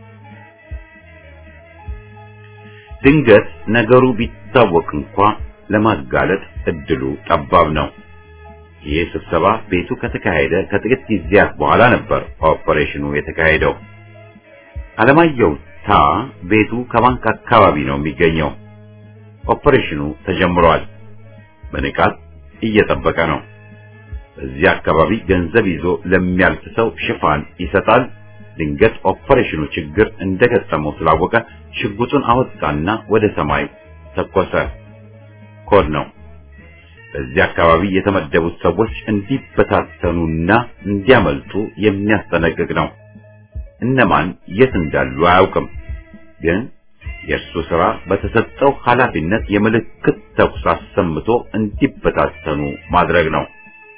ድንገት ነገሩ ቢታወቅ እንኳ ለማጋለጥ እድሉ ጠባብ ነው። ይህ ስብሰባ ቤቱ ከተካሄደ ከጥቂት ጊዜያት በኋላ ነበር ኦፐሬሽኑ የተካሄደው። አለማየሁ ታ ቤቱ ከባንክ አካባቢ ነው የሚገኘው። ኦፐሬሽኑ ተጀምሯል። በንቃት እየጠበቀ ነው። በዚህ አካባቢ ገንዘብ ይዞ ለሚያልፍ ሰው ሽፋን ይሰጣል። ድንገት ኦፐሬሽኑ ችግር እንደገጠመው ስላወቀ ሽጉጡን አወጣና ወደ ሰማይ ተኮሰ። ኮድ ነው። በዚህ አካባቢ የተመደቡት ሰዎች እንዲበታተኑና እንዲያመልጡ የሚያስጠነቅቅ ነው። እነማን የት እንዳሉ አያውቅም። ግን የእርሱ ሥራ በተሰጠው ኃላፊነት የምልክት ተኩስ አሰምቶ እንዲበታተኑ ማድረግ ነው።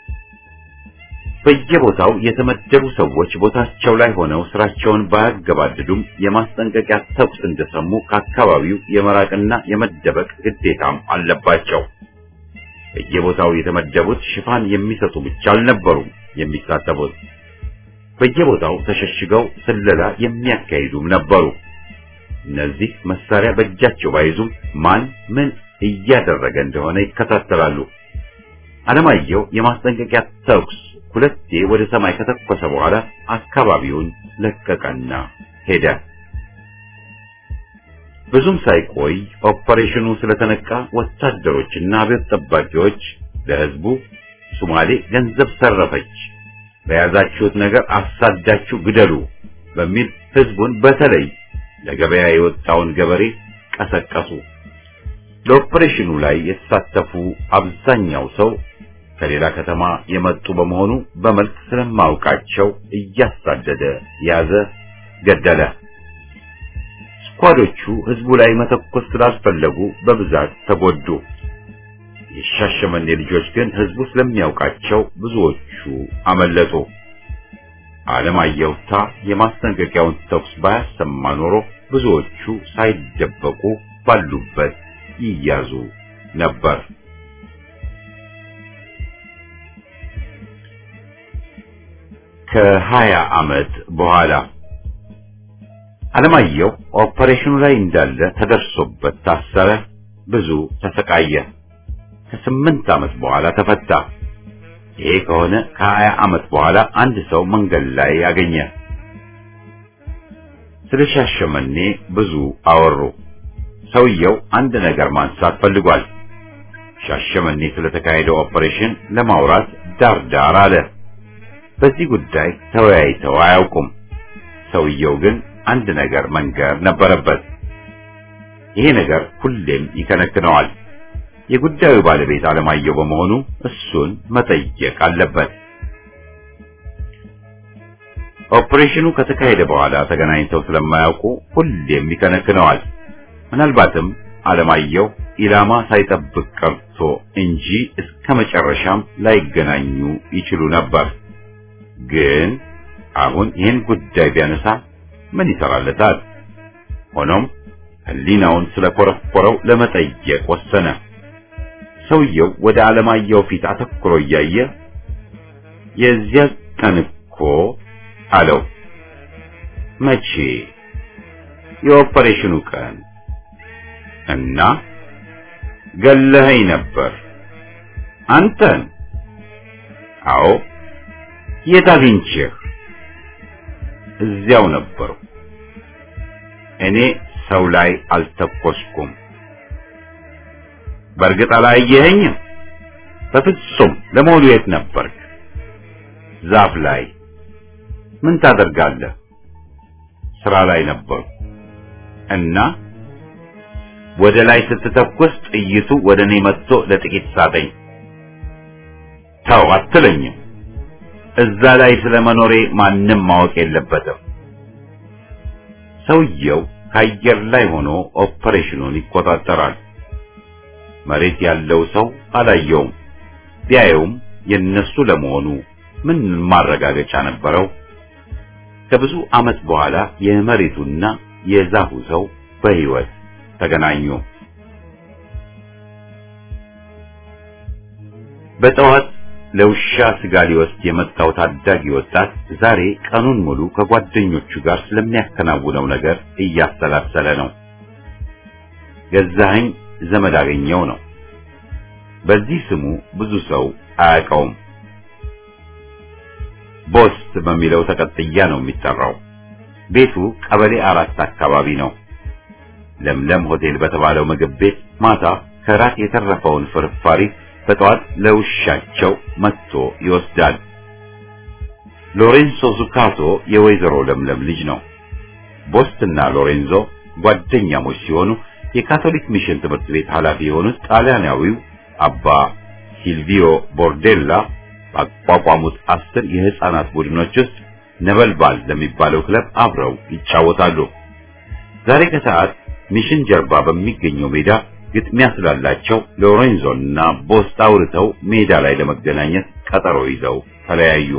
በየቦታው የተመደቡ ሰዎች ቦታቸው ላይ ሆነው ስራቸውን ባያገባድዱም የማስጠንቀቂያ ተኩስ እንደሰሙ ከአካባቢው የመራቅና የመደበቅ ግዴታም አለባቸው። በየቦታው የተመደቡት ሽፋን የሚሰጡ ብቻ አልነበሩም የሚሳተፉት። በየቦታው ተሸሽገው ስለላ የሚያካሂዱም ነበሩ። እነዚህ መሳሪያ በእጃቸው ባይዙም ማን ምን እያደረገ እንደሆነ ይከታተላሉ። አለማየሁ የማስጠንቀቂያ ተኩስ ሁለቴ ወደ ሰማይ ከተኮሰ በኋላ አካባቢውን ለቀቀና ሄደ። ብዙም ሳይቆይ ኦፐሬሽኑ ስለተነቃ ወታደሮችና አብዮት ጠባቂዎች ለህዝቡ ሶማሌ ገንዘብ ሰረፈች፣ በያዛችሁት ነገር አሳዳችሁ ግደሉ በሚል ህዝቡን በተለይ ለገበያ የወጣውን ገበሬ ቀሰቀሱ። ለኦፐሬሽኑ ላይ የተሳተፉ አብዛኛው ሰው ከሌላ ከተማ የመጡ በመሆኑ በመልክ ስለማውቃቸው እያሳደደ ያዘ፣ ገደለ። ስኳዶቹ ህዝቡ ላይ መተኮስ ስላልፈለጉ በብዛት ተጎዱ። የሻሸመኔ ልጆች ግን ህዝቡ ስለሚያውቃቸው ብዙዎቹ አመለጡ። አለማየሁ ታ የማስጠንቀቂያውን ተኩስ ባያሰማ ኖሮ ብዙዎቹ ሳይደበቁ ባሉበት ይያዙ ነበር። ከ20 ዓመት በኋላ አለማየሁ ኦፐሬሽኑ ላይ እንዳለ ተደርሶበት ታሰረ። ብዙ ተሰቃየ። ከ8 ዓመት በኋላ ተፈታ። ይሄ ከሆነ ከ20 ዓመት በኋላ አንድ ሰው መንገድ ላይ ያገኘ። ስለ ሻሸመኔ ብዙ አወሩ። ሰውየው አንድ ነገር ማንሳት ፈልጓል። ሻሸመኔ ስለተካሄደው ኦፐሬሽን ለማውራት ዳር አለ። በዚህ ጉዳይ ተወያይተው አያውቁም። ሰውየው ግን አንድ ነገር መንገር ነበረበት። ይሄ ነገር ሁሌም ይከነክነዋል። የጉዳዩ ባለቤት አለማየሁ በመሆኑ እሱን መጠየቅ አለበት። ኦፐሬሽኑ ከተካሄደ በኋላ ተገናኝተው ስለማያውቁ ሁሌም ይከነክነዋል። ምናልባትም አለማየሁ ኢላማ ሳይጠብቅ ቀርቶ እንጂ እስከ መጨረሻም ላይገናኙ ይችሉ ነበር። ግን አሁን ይህን ጉዳይ ቢያነሳ ምን ይሰራለታል? ሆኖም ህሊናውን ስለኮረኮረው ለመጠየቅ ወሰነ። ሰውየው ወደ አለማየሁ ፊት አተኩሮ እያየ የዚያ ቀን እኮ አለው። መቼ? የኦፐሬሽኑ ቀን። እና ገለኸኝ ነበር? አንተን? አዎ። የት አግኝቼህ? እዚያው ነበሩ። እኔ ሰው ላይ አልተኮስኩም። በእርግጥ አላየኸኝም? በፍጹም። ለመሆኑ የት ነበርክ? ዛፍ ላይ። ምን ታደርጋለህ? ስራ ላይ ነበርኩ። እና ወደ ላይ ስትተኩስ ጥይቱ ወደ እኔ መጥቶ ለጥቂት ሳተኝ። ተው አትለኝም። እዛ ላይ ስለመኖሬ ማንም ማወቅ የለበትም። ሰውየው ከአየር ላይ ሆኖ ኦፐሬሽኑን ይቆጣጠራል። መሬት ያለው ሰው አላየውም። ቢያየውም የነሱ ለመሆኑ ምን ማረጋገጫ ነበረው? ከብዙ ዓመት በኋላ የመሬቱና የዛፉ ሰው በሕይወት ተገናኙ። በጠዋት ለውሻ ስጋ ሊወስድ የመጣው ታዳጊ ወጣት ዛሬ ቀኑን ሙሉ ከጓደኞቹ ጋር ስለሚያከናውነው ነገር እያሰላሰለ ነው። ገዛኸኝ ዘመድ አገኘው ነው። በዚህ ስሙ ብዙ ሰው አያውቀውም። ቦስት በሚለው ተቀጥያ ነው የሚጠራው። ቤቱ ቀበሌ 4 አካባቢ ነው። ለምለም ሆቴል በተባለው ምግብ ቤት ማታ ከራት የተረፈውን ፍርፋሪ በጠዋት ለውሻቸው መጥቶ ይወስዳል። ሎሬንዞ ዙካቶ የወይዘሮ ለምለም ልጅ ነው። ቦስትና ሎሬንዞ ጓደኛሞች ሲሆኑ የካቶሊክ ሚሽን ትምህርት ቤት ኃላፊ የሆኑት ጣሊያናዊው አባ ሲልቪዮ ቦርዴላ ባቋቋሙት 10 የህፃናት ቡድኖች ውስጥ ነበልባል ለሚባለው ክለብ አብረው ይጫወታሉ። ዛሬ ከሰዓት ሚሽን ጀርባ በሚገኘው ሜዳ ግጥሚያ ስላላቸው ሎሬንዞና ቦስት አውርተው ሜዳ ላይ ለመገናኘት ቀጠሮ ይዘው ተለያዩ።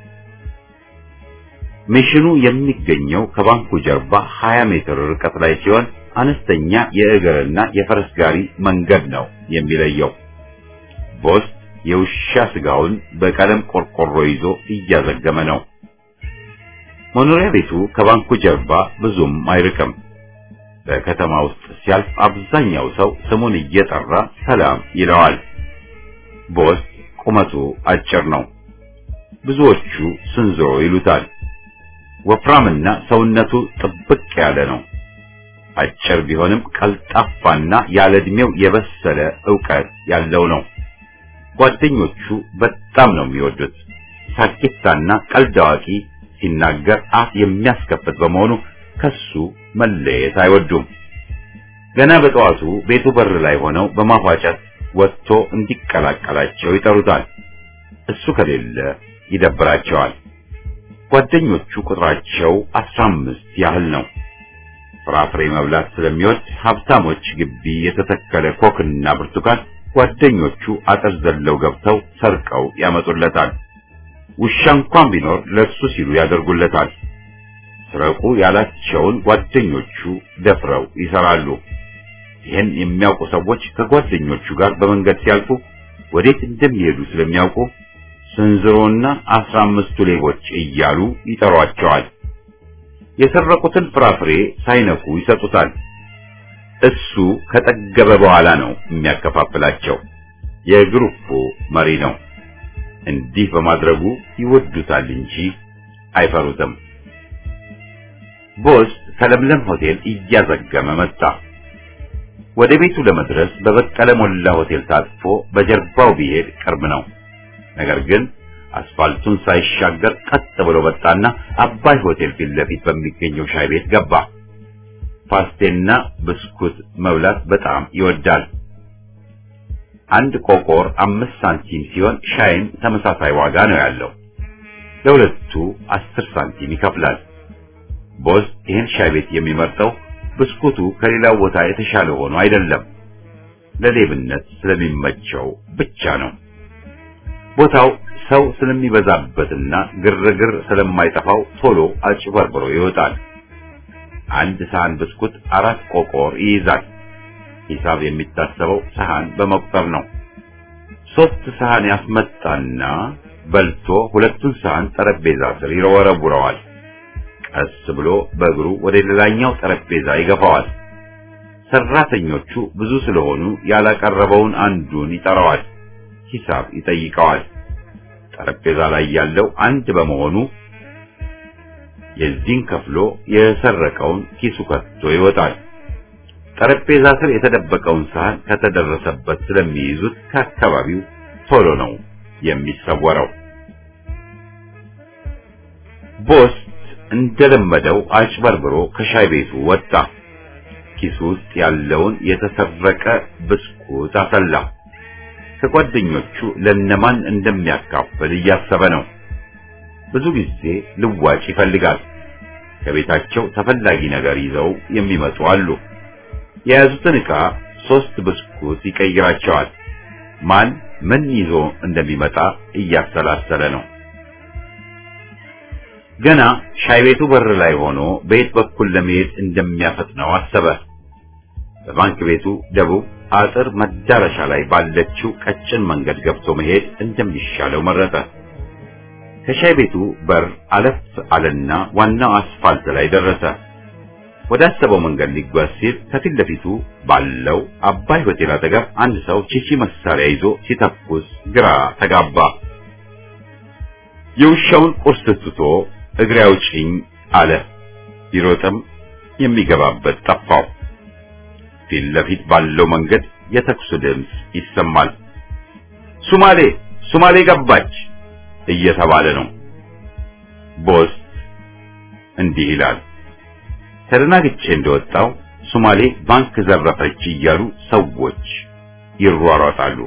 ሚሽኑ የሚገኘው ከባንኩ ጀርባ 20 ሜትር ርቀት ላይ ሲሆን አነስተኛ የእግርና የፈረስ ጋሪ መንገድ ነው የሚለየው። ቦስት የውሻ ስጋውን በቀለም ቆርቆሮ ይዞ እያዘገመ ነው። መኖሪያ ቤቱ ከባንኩ ጀርባ ብዙም አይርቅም። በከተማ ውስጥ ሲያልፍ አብዛኛው ሰው ስሙን እየጠራ ሰላም ይለዋል። ቦስት ቁመቱ አጭር ነው። ብዙዎቹ ስንዝሮ ይሉታል። ወፍራምና ሰውነቱ ጥብቅ ያለ ነው። አጭር ቢሆንም ቀልጣፋና ያለ ዕድሜው የበሰለ ዕውቀት ያለው ነው። ጓደኞቹ በጣም ነው የሚወዱት። ሳቂታና ቀልድ አዋቂ፣ ሲናገር አፍ የሚያስከፍት በመሆኑ ከሱ መለየት አይወዱም። ገና በጠዋቱ ቤቱ በር ላይ ሆነው በማፏጨት ወጥቶ እንዲቀላቀላቸው ይጠሩታል። እሱ ከሌለ ይደብራቸዋል። ጓደኞቹ ቁጥራቸው 15 ያህል ነው። ፍራፍሬ መብላት ስለሚወድ ሀብታሞች ግቢ የተተከለ ኮክና ብርቱካን ጓደኞቹ አጥር ዘለው ገብተው ሰርቀው ያመጡለታል። ውሻ እንኳን ቢኖር ለሱ ሲሉ ያደርጉለታል። ስረቁ ያላቸውን ጓደኞቹ ደፍረው ይሰራሉ። ይህን የሚያውቁ ሰዎች ከጓደኞቹ ጋር በመንገድ ሲያልፉ ወዴት እንደሚሄዱ ስለሚያውቁ ስንዝሮና 15ቱ ሌቦች እያሉ ይጠሯቸዋል። የሰረቁትን ፍራፍሬ ሳይነኩ ይሰጡታል። እሱ ከጠገበ በኋላ ነው የሚያከፋፍላቸው። የግሩፑ መሪ ነው። እንዲህ በማድረጉ ይወዱታል እንጂ አይፈሩትም። ቦስ ከለምለም ሆቴል እያዘገመ መጣ። ወደ ቤቱ ለመድረስ በበቀለ ሞላ ሆቴል ታጥፎ በጀርባው ቢሄድ ቅርብ ነው። ነገር ግን አስፋልቱን ሳይሻገር ቀጥ ብሎ መጣና አባይ ሆቴል ፊት ለፊት በሚገኘው ሻይ ቤት ገባ። ፓስቴና ብስኩት መብላት በጣም ይወዳል። አንድ ቆቆር 5 ሳንቲም ሲሆን ሻይም ተመሳሳይ ዋጋ ነው ያለው። ለሁለቱ 10 ሳንቲም ይከፍላል። ቦስ ይህን ሻይ ቤት የሚመርጠው ብስኩቱ ከሌላው ቦታ የተሻለ ሆኖ አይደለም፣ ለሌብነት ስለሚመቸው ብቻ ነው። ቦታው ሰው ስለሚበዛበትና ግርግር ስለማይጠፋው ቶሎ አጭበርብሮ ይወጣል። አንድ ሳህን ብስኩት 4 ቆቆር ይይዛል። ሂሳብ የሚታሰበው ሳህን በመቁጠር ነው። 3 ሳህን ያስመጣና በልቶ ሁለቱን ሳህን ጠረጴዛ ስር ይወረውረዋል። ቀስ ብሎ በእግሩ ወደ ሌላኛው ጠረጴዛ ይገፋዋል። ሰራተኞቹ ብዙ ስለሆኑ ያላቀረበውን አንዱን ይጠራዋል። ሂሳብ ይጠይቀዋል። ጠረጴዛ ላይ ያለው አንድ በመሆኑ የዚህን ከፍሎ የሰረቀውን ኪሱ ከቶ ይወጣል። ጠረጴዛ ስር የተደበቀውን ሳህን ከተደረሰበት ስለሚይዙት ከአካባቢው ቶሎ ነው የሚሰወረው። ቦስ እንደለመደው አጭበርብሮ ከሻይ ቤቱ ወጣ። ኪሱ ውስጥ ያለውን የተሰረቀ ብስኩት አሰላ። ከጓደኞቹ ለነማን እንደሚያካፍል እያሰበ ነው። ብዙ ጊዜ ልዋጭ ይፈልጋል። ከቤታቸው ተፈላጊ ነገር ይዘው የሚመጡ አሉ። የያዙትን ዕቃ 3 ብስኩት ይቀይራቸዋል። ማን ምን ይዞ እንደሚመጣ እያሰላሰለ ነው። ገና ሻይ ቤቱ በር ላይ ሆኖ በየት በኩል ለመሄድ እንደሚያፈጥነው አሰበ። በባንክ ቤቱ ደቡብ አጥር መዳረሻ ላይ ባለችው ቀጭን መንገድ ገብቶ መሄድ እንደሚሻለው መረጠ። ከሻይ ቤቱ በር አለፍ አለና ዋናው አስፋልት ላይ ደረሰ። ወደ አሰበው መንገድ ሊጓዝ ሲል ከፊት ለፊቱ ባለው አባይ ሆቴል አጠገብ አንድ ሰው ቺቺ መሳሪያ ይዞ ሲተኩስ ግራ ተጋባ። የውሻውን ቁርስ ትቶ እግሬ አውጪኝ አለ። ቢሮጥም የሚገባበት ጠፋው። ፊት ለፊት ባለው መንገድ የተኩስ ድምፅ ይሰማል። ሱማሌ ሱማሌ ገባች እየተባለ ነው። ቦስ እንዲህ ይላል። ተደናግጬ እንደወጣው ሱማሌ ባንክ ዘረፈች እያሉ ሰዎች ይሯሯጣሉ።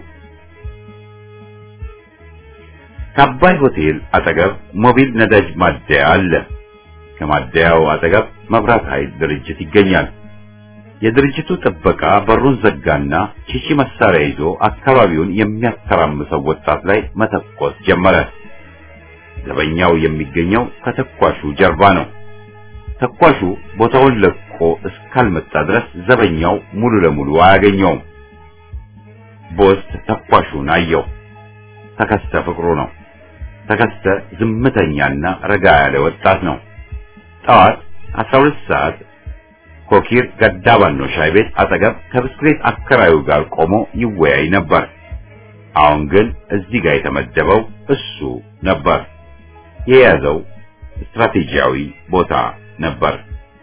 ከአባይ ሆቴል አጠገብ ሞቢል ነዳጅ ማደያ አለ። ከማደያው አጠገብ መብራት ኃይል ድርጅት ይገኛል። የድርጅቱ ጥበቃ በሩን ዘጋና ቺቺ መሳሪያ ይዞ አካባቢውን የሚያተራምሰው ወጣት ላይ መተኮስ ጀመረ። ዘበኛው የሚገኘው ከተኳሹ ጀርባ ነው። ተኳሹ ቦታውን ለቆ እስካልመጣ ድረስ ዘበኛው ሙሉ ለሙሉ አያገኘውም። ቦስ ተኳሹን አየው። ተከስተ ፍቅሩ ነው። ተከስተ ዝምተኛና ረጋ ያለ ወጣት ነው። ጠዋት 12 ሰዓት ኮኪር ገዳባኖ ሻይ ቤት አጠገብ ከብስክሌት አከራዩ ጋር ቆሞ ይወያይ ነበር። አሁን ግን እዚህ ጋር የተመደበው እሱ ነበር። የያዘው ስትራቴጂያዊ ቦታ ነበር።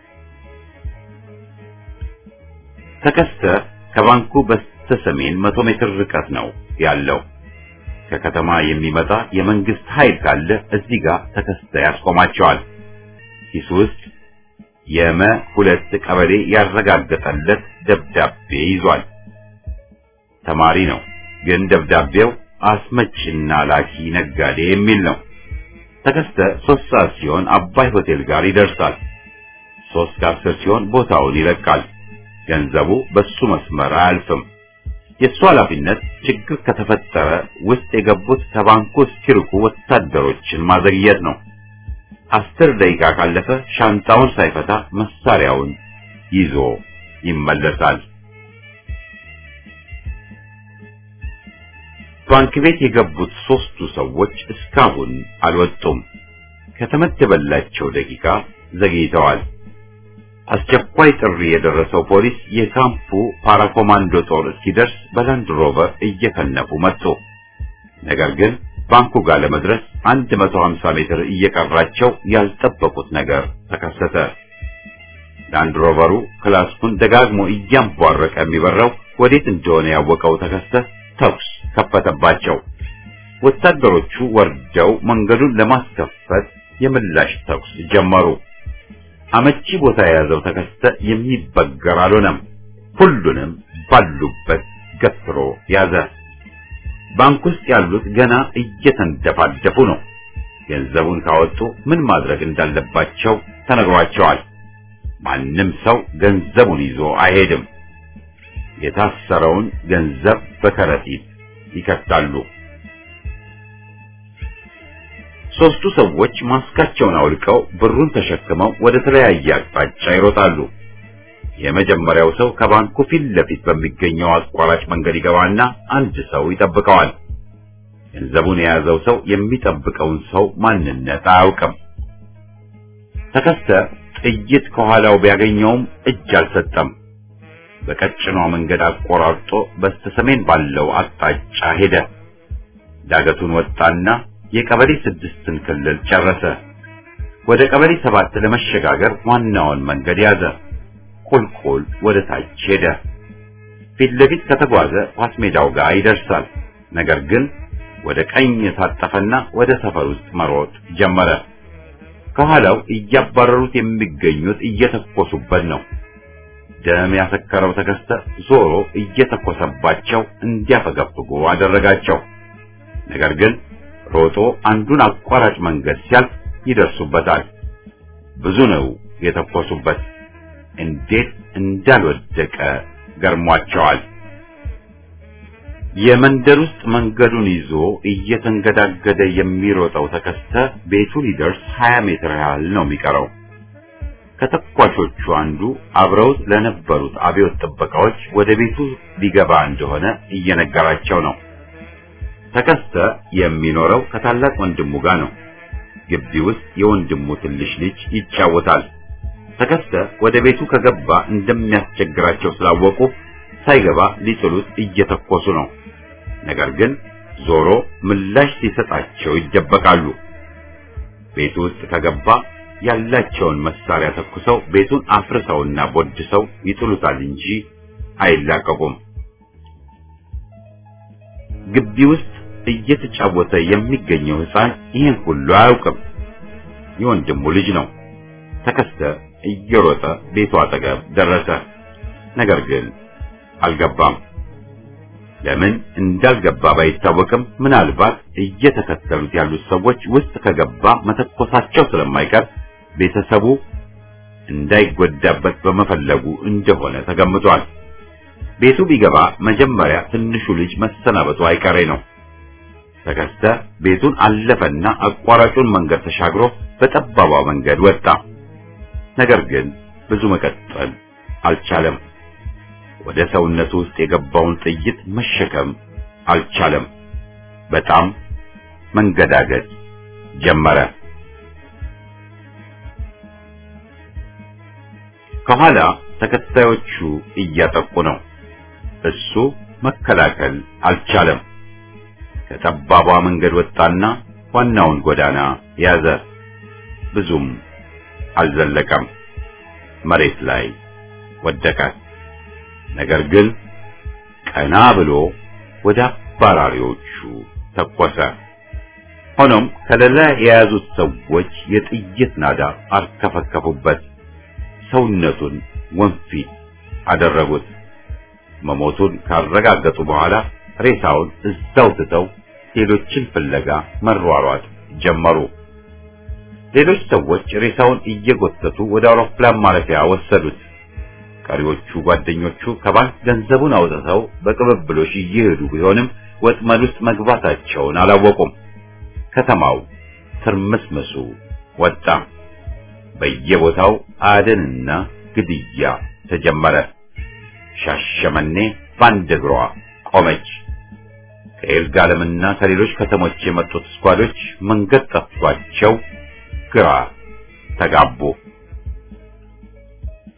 ተከስተ ከባንኩ በስተሰሜን 100 ሜትር ርቀት ነው ያለው። ከከተማ የሚመጣ የመንግስት ኃይል ካለ እዚህ ጋር ተከስተ ያስቆማቸዋል። ኪሱ ውስጥ የመ 2 ቀበሌ ያረጋገጠለት ደብዳቤ ይዟል። ተማሪ ነው፣ ግን ደብዳቤው አስመጭና ላኪ ነጋዴ የሚል ነው። ተከስተ 3 ሰዓት ሲሆን አባይ ሆቴል ጋር ይደርሳል። 3:10 ሲሆን ቦታውን ይለቃል። ገንዘቡ በሱ መስመር አያልፍም። የሱ ኃላፊነት ችግር ከተፈጠረ ውስጥ የገቡት ከባንኩ እስኪርቁ ወታደሮችን ማዘግየት ነው። 10 ደቂቃ ካለፈ ሻንጣውን ሳይፈታ መሳሪያውን ይዞ ይመለሳል። ባንክ ቤት የገቡት 3ቱ ሰዎች እስካሁን አልወጡም። ከተመደበላቸው ደቂቃ ዘግይተዋል። አስቸኳይ ጥሪ የደረሰው ፖሊስ የካምፑ ፓራኮማንዶ ጦር እስኪደርስ በላንድ ሮቨር እየከነፉ መጡ። ነገር ግን ባንኩ ጋር ለመድረስ 150 ሜትር እየቀራቸው ያልጠበቁት ነገር ተከሰተ። ላንድ ሮቨሩ ክላስኩን ደጋግሞ እያንቧረቀ የሚበረው ወዴት እንደሆነ ያወቀው ተከስተ ተኩስ ከፈተባቸው። ወታደሮቹ ወርደው መንገዱን ለማስከፈት የምላሽ ተኩስ ጀመሩ። አመቺ ቦታ የያዘው ተከስተ የሚበገር አልሆነም። ሁሉንም ባሉበት ገትሮ ያዘ። ባንክ ውስጥ ያሉት ገና እየተንደፋደፉ ነው። ገንዘቡን ካወጡ ምን ማድረግ እንዳለባቸው ተነግሯቸዋል። ማንም ሰው ገንዘቡን ይዞ አይሄድም። የታሰረውን ገንዘብ በከረጢት ይከታሉ። ሶስቱ ሰዎች ማስካቸውን አውልቀው ብሩን ተሸክመው ወደ ተለያየ አቅጣጫ ይሮጣሉ። የመጀመሪያው ሰው ከባንኩ ፊት ለፊት በሚገኘው አቋራጭ መንገድ ይገባና አንድ ሰው ይጠብቀዋል። ገንዘቡን የያዘው ሰው የሚጠብቀውን ሰው ማንነት አያውቅም። ተከስተ ጥይት ከኋላው ቢያገኘውም እጅ አልሰጠም። በቀጭኗ መንገድ አቆራርጦ በስተሰሜን ባለው አቅጣጫ ሄደ። ዳገቱን ወጣና የቀበሌ 6ን ክልል ጨረሰ። ወደ ቀበሌ 7 ለመሸጋገር ዋናውን መንገድ ያዘ። ቁልቁል ወደ ታች ሄደ። ፊት ለፊት ከተጓዘ ኳስ ሜዳው ጋር ይደርሳል። ነገር ግን ወደ ቀኝ ታጠፈና ወደ ሰፈር ውስጥ መሮጥ ጀመረ። ከኋላው እያባረሩት የሚገኙት እየተኮሱበት ነው። ደም ያሰከረው ተከስተ ዞሮ እየተኮሰባቸው እንዲያፈገፍጉ አደረጋቸው። ነገር ግን ሮጦ አንዱን አቋራጭ መንገድ ሲያልፍ ይደርሱበታል። ብዙ ነው የተኮሱበት። እንዴት እንዳልወደቀ ገርሟቸዋል። የመንደር ውስጥ መንገዱን ይዞ እየተንገዳገደ የሚሮጠው ተከስተ ቤቱ ሊደርስ 20 ሜትር ያህል ነው የሚቀረው። ከተኳሾቹ አንዱ አብረውት ለነበሩት አብዮት ጥበቃዎች ወደ ቤቱ ሊገባ እንደሆነ እየነገራቸው ነው። ተከስተ የሚኖረው ከታላቅ ወንድሙ ጋር ነው። ግቢ ውስጥ የወንድሙ ትንሽ ልጅ ይጫወታል። ተከስተ ወደ ቤቱ ከገባ እንደሚያስቸግራቸው ስላወቁ ሳይገባ ሊጥሉት እየተኮሱ ነው። ነገር ግን ዞሮ ምላሽ ሲሰጣቸው ይደበቃሉ። ቤቱ ውስጥ ከገባ ያላቸውን መሳሪያ ተኩሰው ቤቱን አፍርሰውና ቦድሰው ይጥሉታል እንጂ አይላቀቁም። ግቢ ውስጥ እየተጫወተ የሚገኘው ሕፃን ይህን ሁሉ አያውቅም። የወንድሙ ልጅ ነው። ተከስተ እየሮጠ ቤቱ አጠገብ ደረሰ። ነገር ግን አልገባም። ለምን እንዳልገባ ባይታወቅም ምናልባት እየተከተሉት ያሉት ሰዎች ውስጥ ከገባ መተኮሳቸው ስለማይቀር ቤተሰቡ እንዳይጎዳበት በመፈለጉ እንደሆነ ተገምቷል። ቤቱ ቢገባ መጀመሪያ ትንሹ ልጅ መሰናበቱ አይቀሬ ነው። ተከስተ ቤቱን አለፈና አቋራጩን መንገድ ተሻግሮ በጠባቧ መንገድ ወጣ። ነገር ግን ብዙ መቀጠል አልቻለም። ወደ ሰውነቱ ውስጥ የገባውን ጥይት መሸከም አልቻለም። በጣም መንገዳገድ ጀመረ። ከኋላ ተከታዮቹ እያጠቁ ነው። እሱ መከላከል አልቻለም። ከጠባቧ መንገድ ወጣና ዋናውን ጎዳና ያዘ። ብዙም አልዘለቀም። መሬት ላይ ወደቀ። ነገር ግን ቀና ብሎ ወደ አባራሪዎቹ ተኮሰ። ሆኖም ከሌላ የያዙት ሰዎች የጥይት ናዳ አርከፈከፉበት። ሰውነቱን ወንፊት አደረጉት። መሞቱን ካረጋገጡ በኋላ ሬሳውን እዛው ትተው ሌሎችን ፍለጋ መሯሯጥ ጀመሩ። ሌሎች ሰዎች ሬሳውን እየጎተቱ ወደ አውሮፕላን ማረፊያ ወሰዱት። ቀሪዎቹ ጓደኞቹ ከባንክ ገንዘቡን አውጥተው በቅብብሎሽ እየሄዱ ቢሆንም ወጥመድ ውስጥ መግባታቸውን አላወቁም። ከተማው ትርምስምሱ ወጣ። በየቦታው አደንና ግድያ ተጀመረ። ሻሸመኔ ባንድ እግሯ ቆመች። ከኤልጋለምና ከሌሎች ከተሞች የመጡት ስኳዶች መንገድ ጠፍቷቸው ግራ ተጋቡ።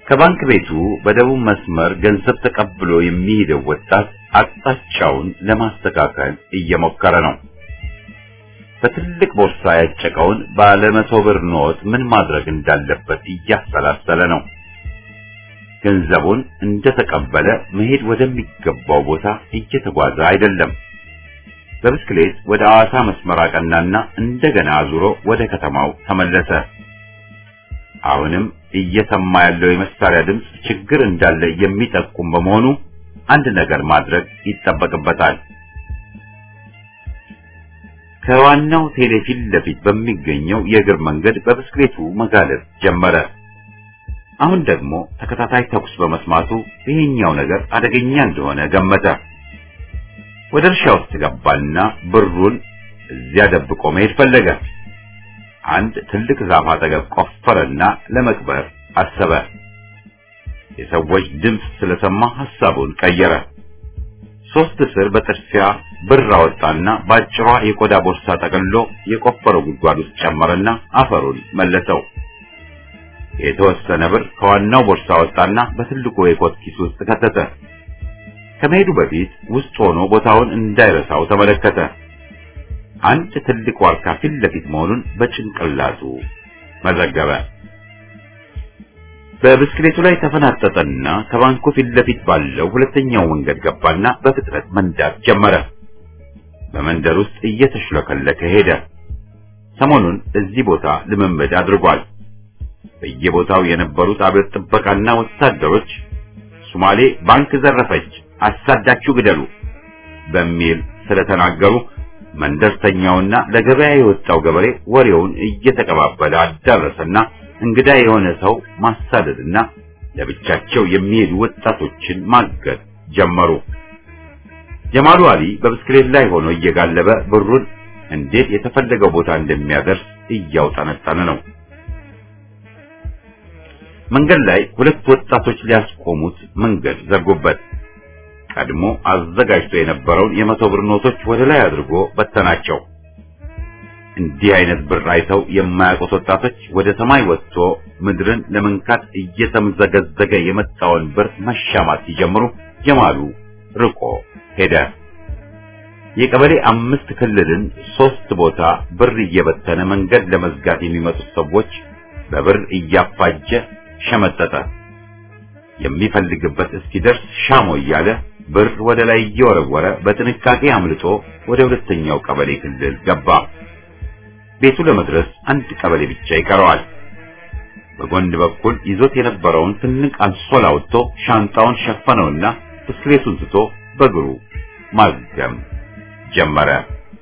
ከባንክ ቤቱ በደቡብ መስመር ገንዘብ ተቀብሎ የሚሄደው ወጣት አቅጣጫውን ለማስተካከል እየሞከረ ነው። በትልቅ ቦርሳ ያጨቀውን ባለ 100 ብር ኖት ምን ማድረግ እንዳለበት እያሰላሰለ ነው። ገንዘቡን እንደተቀበለ መሄድ ወደሚገባው ቦታ እየተጓዘ አይደለም። በብስክሌት ወደ ሐዋሳ መስመር አቀናና እንደገና አዙሮ ወደ ከተማው ተመለሰ። አሁንም እየሰማ ያለው የመሳሪያ ድምፅ ችግር እንዳለ የሚጠቁም በመሆኑ አንድ ነገር ማድረግ ይጠበቅበታል። ከዋናው ቴሌፊል ለፊት በሚገኘው የእግር መንገድ በብስክሌቱ መጋለብ ጀመረ። አሁን ደግሞ ተከታታይ ተኩስ በመስማቱ ይሄኛው ነገር አደገኛ እንደሆነ ገመተ። ወደ እርሻ ውስጥ ገባና ብሩን እዚያ ደብቆ መሄድ ፈለገ። አንድ ትልቅ ዛፍ አጠገብ ቆፈረና ለመቅበር አሰበ። የሰዎች ድምፅ ስለሰማ ሐሳቡን ቀየረ። 3 ስር በጥርፊያ ብር አወጣና ባጭሯ የቆዳ ቦርሳ ጠቅልሎ የቆፈረው ጉድጓድ ውስጥ ጨመረና አፈሩን መለሰው። የተወሰነ ብር ከዋናው ቦርሳ አወጣና በትልቁ የኮት ኪስ ውስጥ ከተተ። ከመሄዱ በፊት ውስጥ ሆኖ ቦታውን እንዳይረሳው ተመለከተ። አንድ ትልቅ ዋርካ ፊት ለፊት መሆኑን በጭንቅላቱ መዘገበ። በብስክሌቱ ላይ ተፈናጠጠና ከባንኩ ፊት ለፊት ባለው ሁለተኛው መንገድ ገባና በፍጥነት መንዳት ጀመረ። በመንደር ውስጥ እየተሽለከለከ ሄደ። ሰሞኑን እዚህ ቦታ ልምምድ አድርጓል። በየቦታው የነበሩት አብዮት ጥበቃና ወታደሮች ሶማሌ ባንክ ዘረፈች፣ አሳዳችሁ ግደሉ በሚል ስለተናገሩ መንደርተኛውና ለገበያ የወጣው ገበሬ ወሬውን እየተቀባበለ አዳረሰና እንግዳ የሆነ ሰው ማሳደድና ለብቻቸው የሚሄዱ ወጣቶችን ማገድ ጀመሩ። ጀማሉ አሊ በብስክሌት ላይ ሆኖ እየጋለበ ብሩን እንዴት የተፈለገው ቦታ እንደሚያደርስ እያውጠነጠነ ነው። መንገድ ላይ 2 ወጣቶች ሊያስቆሙት መንገድ ዘጉበት። ቀድሞ አዘጋጅቶ የነበረውን የ100 ብር ኖቶች ወደ ላይ አድርጎ በተናቸው። እንዲህ አይነት ብር አይተው የማያውቁት ወጣቶች ወደ ሰማይ ወጥቶ ምድርን ለመንካት እየተምዘገዘገ የመጣውን ብር መሻማት ሲጀምሩ ጀማሉ ርቆ ሄደ። የቀበሌ 5 ክልልን 3 ቦታ ብር እየበተነ መንገድ ለመዝጋት የሚመጡት ሰዎች በብር እያፋጀ ሸመጠጠ። የሚፈልግበት እስኪደርስ ሻሞ እያለ ብር ወደ ላይ እየወረወረ በጥንቃቄ አምልጦ ወደ ሁለተኛው ቀበሌ ክልል ገባ። ቤቱ ለመድረስ 1 ቀበሌ ብቻ ይቀረዋል። በጎን በኩል ይዞት የነበረውን ትንቅ አንሶላ አውጥቶ ሻንጣውን ሸፈነውና ብስክሌቱን ትቶ በእግሩ ማዝገም ጀመረ።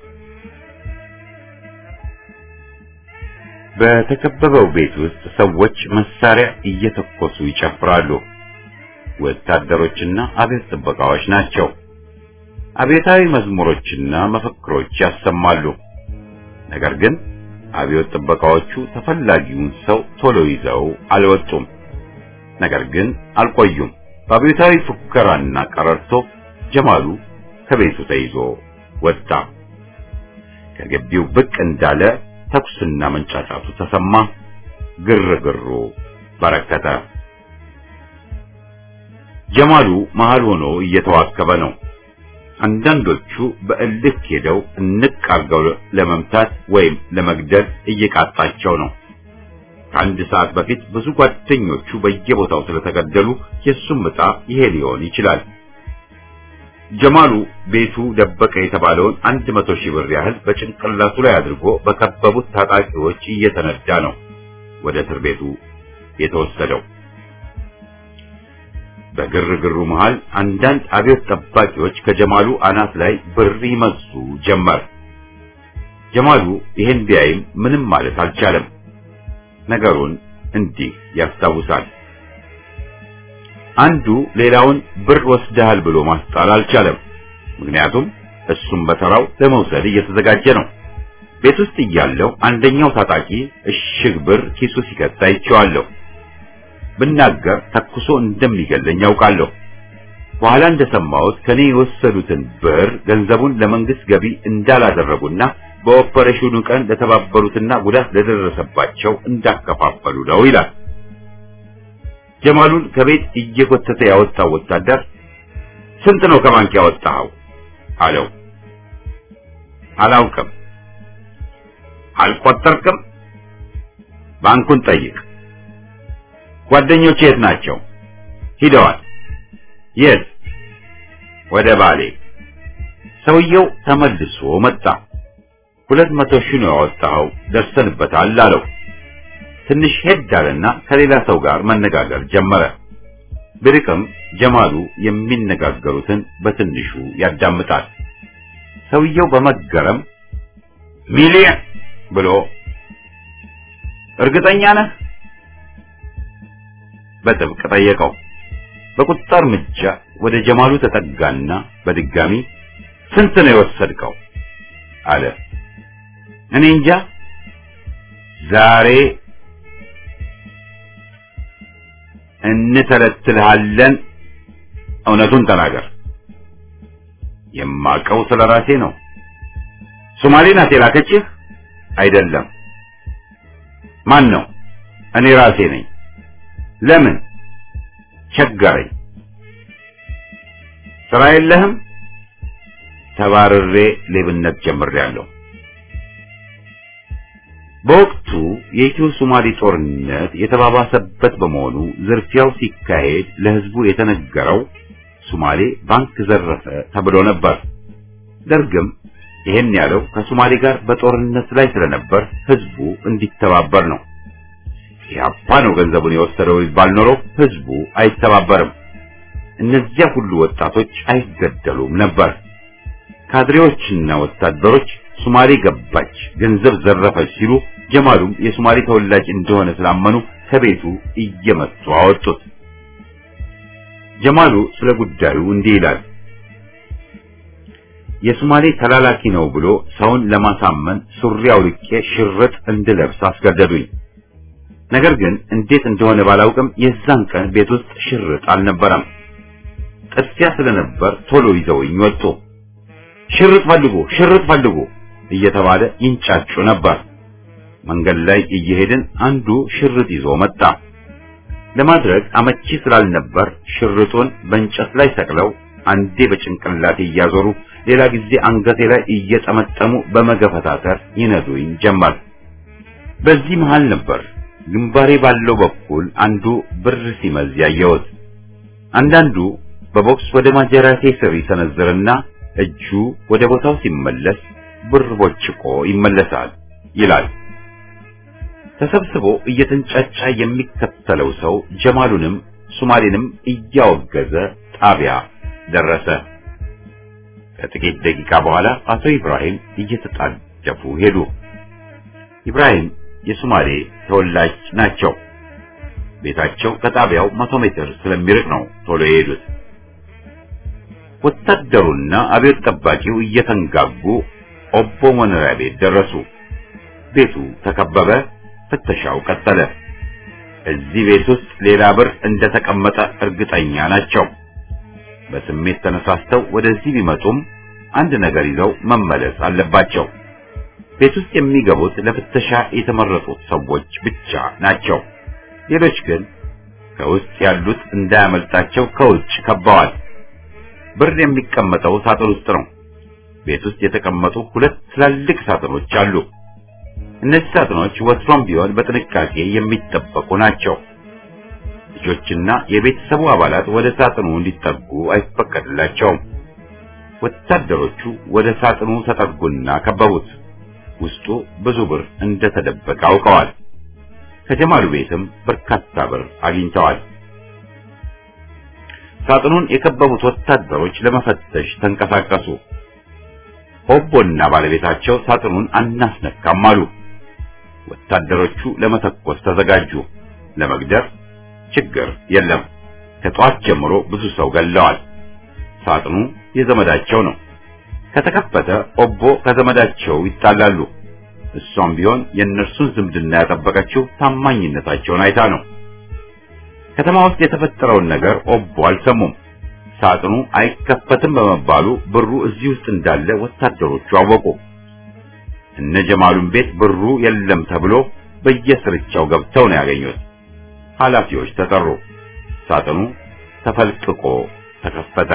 በተከበበው ቤት ውስጥ ሰዎች መሳሪያ እየተኮሱ ይጨፍራሉ። ወታደሮችና አብዮት ጥበቃዎች ናቸው። አብዮታዊ መዝሙሮችና መፈክሮች ያሰማሉ። ነገር ግን አብዮት ጥበቃዎቹ ተፈላጊውን ሰው ቶሎ ይዘው አልወጡም። ነገር ግን አልቆዩም። በአብዮታዊ ፉከራና ቀረርቶ ጀማሉ ከቤቱ ተይዞ ወጣ። ከግቢው ብቅ እንዳለ ተኩስና መንጫጫቱ ተሰማ። ግርግሩ በረከተ። ጀማሉ መሃል ሆኖ እየተዋከበ ነው። አንዳንዶቹ በእልክ ሄደው እንቅ አርገው ለመምታት ወይም ለመግደል እየቃጣቸው ነው። ከአንድ ሰዓት በፊት ብዙ ጓደኞቹ በየቦታው ስለተገደሉ የሱም ዕጣ ይሄ ሊሆን ይችላል። ጀማሉ ቤቱ ደበቀ የተባለውን 100,000 ብር ያህል በጭንቅላቱ ላይ አድርጎ በከበቡት ታጣቂዎች እየተነዳ ነው ወደ እስር ቤቱ የተወሰደው። በግርግሩ መሃል አንዳንድ አብዮት ጠባቂዎች ከጀማሉ አናት ላይ ብር ይመዙ ጀመር። ጀማሉ ይሄን ቢያይም ምንም ማለት አልቻለም። ነገሩን እንዲህ ያስታውሳል። አንዱ ሌላውን ብር ወስደሃል ብሎ ማስጣል አልቻለም። ምክንያቱም እሱም በተራው ለመውሰድ እየተዘጋጀ ነው። ቤት ውስጥ እያለው አንደኛው ታጣቂ እሽግ ብር ኪሱ ሲከታ አይቼዋለሁ። ብናገር ተኩሶ እንደሚገለኝ ያውቃለሁ። በኋላ እንደሰማሁት ከኔ የወሰዱትን ብር ገንዘቡን ለመንግስት ገቢ እንዳላደረጉና በኦፐሬሽኑ ቀን ለተባበሩትና ጉዳት ለደረሰባቸው እንዳከፋፈሉ ነው ይላል። ጀማሉን ከቤት እየጎተተ ያወጣው ወታደር ስንት ነው ከባንክ ያወጣው አለው። አላውቅም። አልቆጠርክም? ባንኩን ጠይቅ። ጓደኞቼ የት ናቸው? ሂደዋል። የት? ወደ ባሌ። ሰውየው ተመልሶ መጣ። 200 ሺህ ነው ያወጣው፣ ደርሰንበታል አለው። ትንሽ ሄድ አለና ከሌላ ሰው ጋር መነጋገር ጀመረ። ብርቅም ጀማሉ የሚነጋገሩትን በትንሹ ያዳምጣል። ሰውየው በመገረም ሚሊዮን ብሎ እርግጠኛ ነህ? በጥብቅ ጠየቀው። በቁጣ እርምጃ ወደ ጀማሉ ተጠጋና በድጋሚ ስንት ነው የወሰድከው አለ። እኔ እንጃ። ዛሬ እንተለትልሃለን፣ እውነቱን ተናገር። የማውቀው ስለራሴ ነው። ሶማሌ ናት የላከችህ? አይደለም። ማን ነው? እኔ ራሴ ነኝ። ለምን? ቸገረኝ። ስራ የለህም? ተባርሬ ሌብነት ጀምሬያለሁ። በወቅቱ የኢትዮ ሶማሌ ጦርነት የተባባሰበት በመሆኑ ዝርፊያው ሲካሄድ ለህዝቡ የተነገረው ሶማሌ ባንክ ዘረፈ ተብሎ ነበር። ደርግም ይሄን ያለው ከሶማሌ ጋር በጦርነት ላይ ስለነበር ህዝቡ እንዲተባበር ነው። ያፓ ነው ገንዘቡን የወሰደው ይባል ኖሮ ህዝቡ አይተባበርም። እነዚያ ሁሉ ወጣቶች አይገደሉም ነበር። ካድሬዎችና ወታደሮች ሶማሌ ገባች፣ ገንዘብ ዘረፈች ሲሉ ጀማሉም የሶማሌ ተወላጅ እንደሆነ ስላመኑ ከቤቱ እየመጡ አወጡት። ጀማሉ ስለ ጉዳዩ እንዲህ ይላል። የሶማሌ ተላላኪ ነው ብሎ ሰውን ለማሳመን ሱሪ አውልቄ ሽርጥ እንድለብስ አስገደዱኝ። ነገር ግን እንዴት እንደሆነ ባላውቅም የዛን ቀን ቤት ውስጥ ሽርጥ አልነበረም። ጥርሲያ ስለነበር ቶሎ ይዘውኝ ወጡ። ሽርጥ ፈልጉ እየተባለ ይንጫጩ ነበር። መንገድ ላይ እየሄድን አንዱ ሽርጥ ይዞ መጣ። ለማድረግ አመቺ ስላልነበር ሽርጡን በእንጨት ላይ ሰቅለው አንዴ በጭንቅላቴ እያዞሩ ሌላ ጊዜ አንገቴ ላይ እየጠመጠሙ በመገፈታተር ይነዱኝ ጀመር። በዚህ መሃል ነበር ግንባሬ ባለው በኩል አንዱ ብር ሲመዝ ያየሁት። አንዳንዱ በቦክስ ወደ ማጀራቴ ስር ይሰነዝርና እጁ ወደ ቦታው ሲመለስ ብር ቦጭቆ ይመለሳል ይላል። ተሰብስቦ እየተንጫጫ የሚከተለው ሰው ጀማሉንም ሶማሌንም እያወገዘ ጣቢያ ደረሰ። ከጥቂት ደቂቃ በኋላ አቶ ኢብራሂም እየተጣደፉ ሄዱ። ኢብራሂም የሶማሌ ተወላጅ ናቸው። ቤታቸው ከጣቢያው 100 ሜትር ስለሚርቅ ነው ቶሎ የሄዱት። ወታደሩና አብዮት ጠባቂው እየተንጋጉ ኦቦ መኖሪያ ቤት ደረሱ። ቤቱ ተከበበ። ፍተሻው ቀጠለ። እዚህ ቤት ውስጥ ሌላ ብር እንደተቀመጠ እርግጠኛ ናቸው። በስሜት ተነሳስተው ወደዚህ ቢመጡም አንድ ነገር ይዘው መመለስ አለባቸው። ቤት ውስጥ የሚገቡት ለፍተሻ የተመረጡት ሰዎች ብቻ ናቸው። ሌሎች ግን ከውስጥ ያሉት እንዳያመልጣቸው ከውጭ ከበዋል። ብር የሚቀመጠው ሳጥን ውስጥ ነው። ቤት ውስጥ የተቀመጡ 2 ትላልቅ ሳጥኖች አሉ። እነዚህ ሳጥኖች ወትሮም ቢሆን በጥንቃቄ የሚጠበቁ ናቸው። ልጆችና የቤተሰቡ አባላት ወደ ሳጥኑ እንዲጠጉ አይፈቀድላቸውም። ወታደሮቹ ወደ ሳጥኑ ተጠጉና ከበቡት። ውስጡ ብዙ ብር እንደተደበቀ አውቀዋል። ከጀማሉ ቤትም በርካታ ብር አግኝተዋል። ሳጥኑን የከበቡት ወታደሮች ለመፈተሽ ተንቀሳቀሱ። ኦቦና ባለቤታቸው ሳጥኑን አናስነካም አሉ። ወታደሮቹ ለመተኮስ ተዘጋጁ። ለመግደር ችግር የለም። ከጧት ጀምሮ ብዙ ሰው ገለዋል። ሳጥኑ የዘመዳቸው ነው። ከተከፈተ ኦቦ ከዘመዳቸው ይጣላሉ። እሷም ቢሆን የእነርሱን ዝምድና ያጠበቀችው ታማኝነታቸውን አይታ ነው። ከተማ ውስጥ የተፈጠረውን ነገር ኦቦ አልሰሙም። ሳጥኑ አይከፈትም በመባሉ ብሩ እዚህ ውስጥ እንዳለ ወታደሮቹ አወቁ። እነ ጀማሉን ቤት ብሩ የለም ተብሎ በየስርቻው ገብተው ነው ያገኙት። ኃላፊዎች ተጠሩ። ሳጥኑ ተፈልቅቆ ተከፈተ።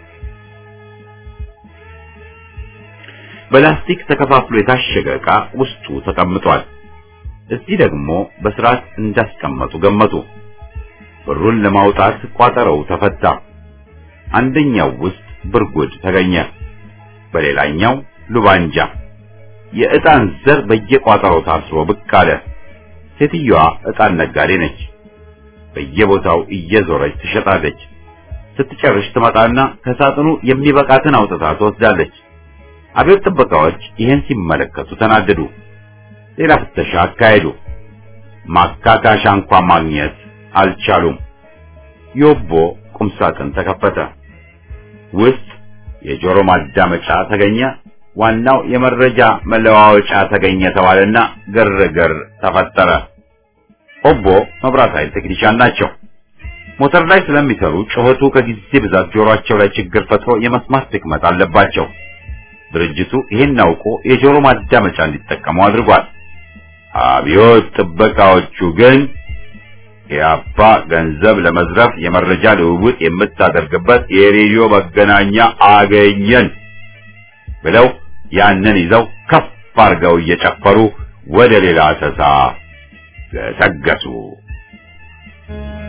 በላስቲክ ተከፋፍሎ የታሸገ ዕቃ ውስጡ ተቀምጧል። እዚህ ደግሞ በስርዓት እንዳስቀመጡ ገመቱ። ብሩን ለማውጣት ቋጠረው ተፈታ። አንደኛው ውስጥ ብርጉድ ተገኘ፣ በሌላኛው ሉባንጃ። የዕጣን ዘር በየቋጠሮው ታስሮ ብቅ አለ። ሴትዮዋ ዕጣን ነጋዴ ነች። በየቦታው እየዞረች ትሸጣለች። ስትጨርስ ትመጣና ከሳጥኑ የሚበቃትን አውጥታ ትወስዳለች። አብዮት ጥበቃዎች ይህን ሲመለከቱ ተናደዱ። ሌላ ፍተሻ አካሄዱ። ማካካሻ እንኳን ማግኘት አልቻሉም። የኦቦ ቁምሳጥን ተከፈተ። ውስጥ የጆሮ ማዳመጫ ተገኘ። ዋናው የመረጃ መለዋወጫ ተገኘ ተባለና ግርግር ተፈጠረ። ኦቦ መብራት ኃይል ቴክኒሻን ናቸው። ሞተር ላይ ስለሚሰሩ ጩኸቱ ከጊዜ ብዛት ጆሮአቸው ላይ ችግር ፈጥሮ የመስማት ድክመት አለባቸው። ድርጅቱ ይሄን አውቆ የጆሮ ማዳመጫ እንዲጠቀሙ አድርጓል። አብዮት ጥበቃዎቹ ግን ኢህአፓ ገንዘብ ለመዝረፍ የመረጃ ልውውጥ የምታደርግበት የሬዲዮ መገናኛ አገኘን ብለው ያንን ይዘው ከፍ አድርገው እየጨፈሩ ወደ ሌላ አሰሳ ገሰገሱ።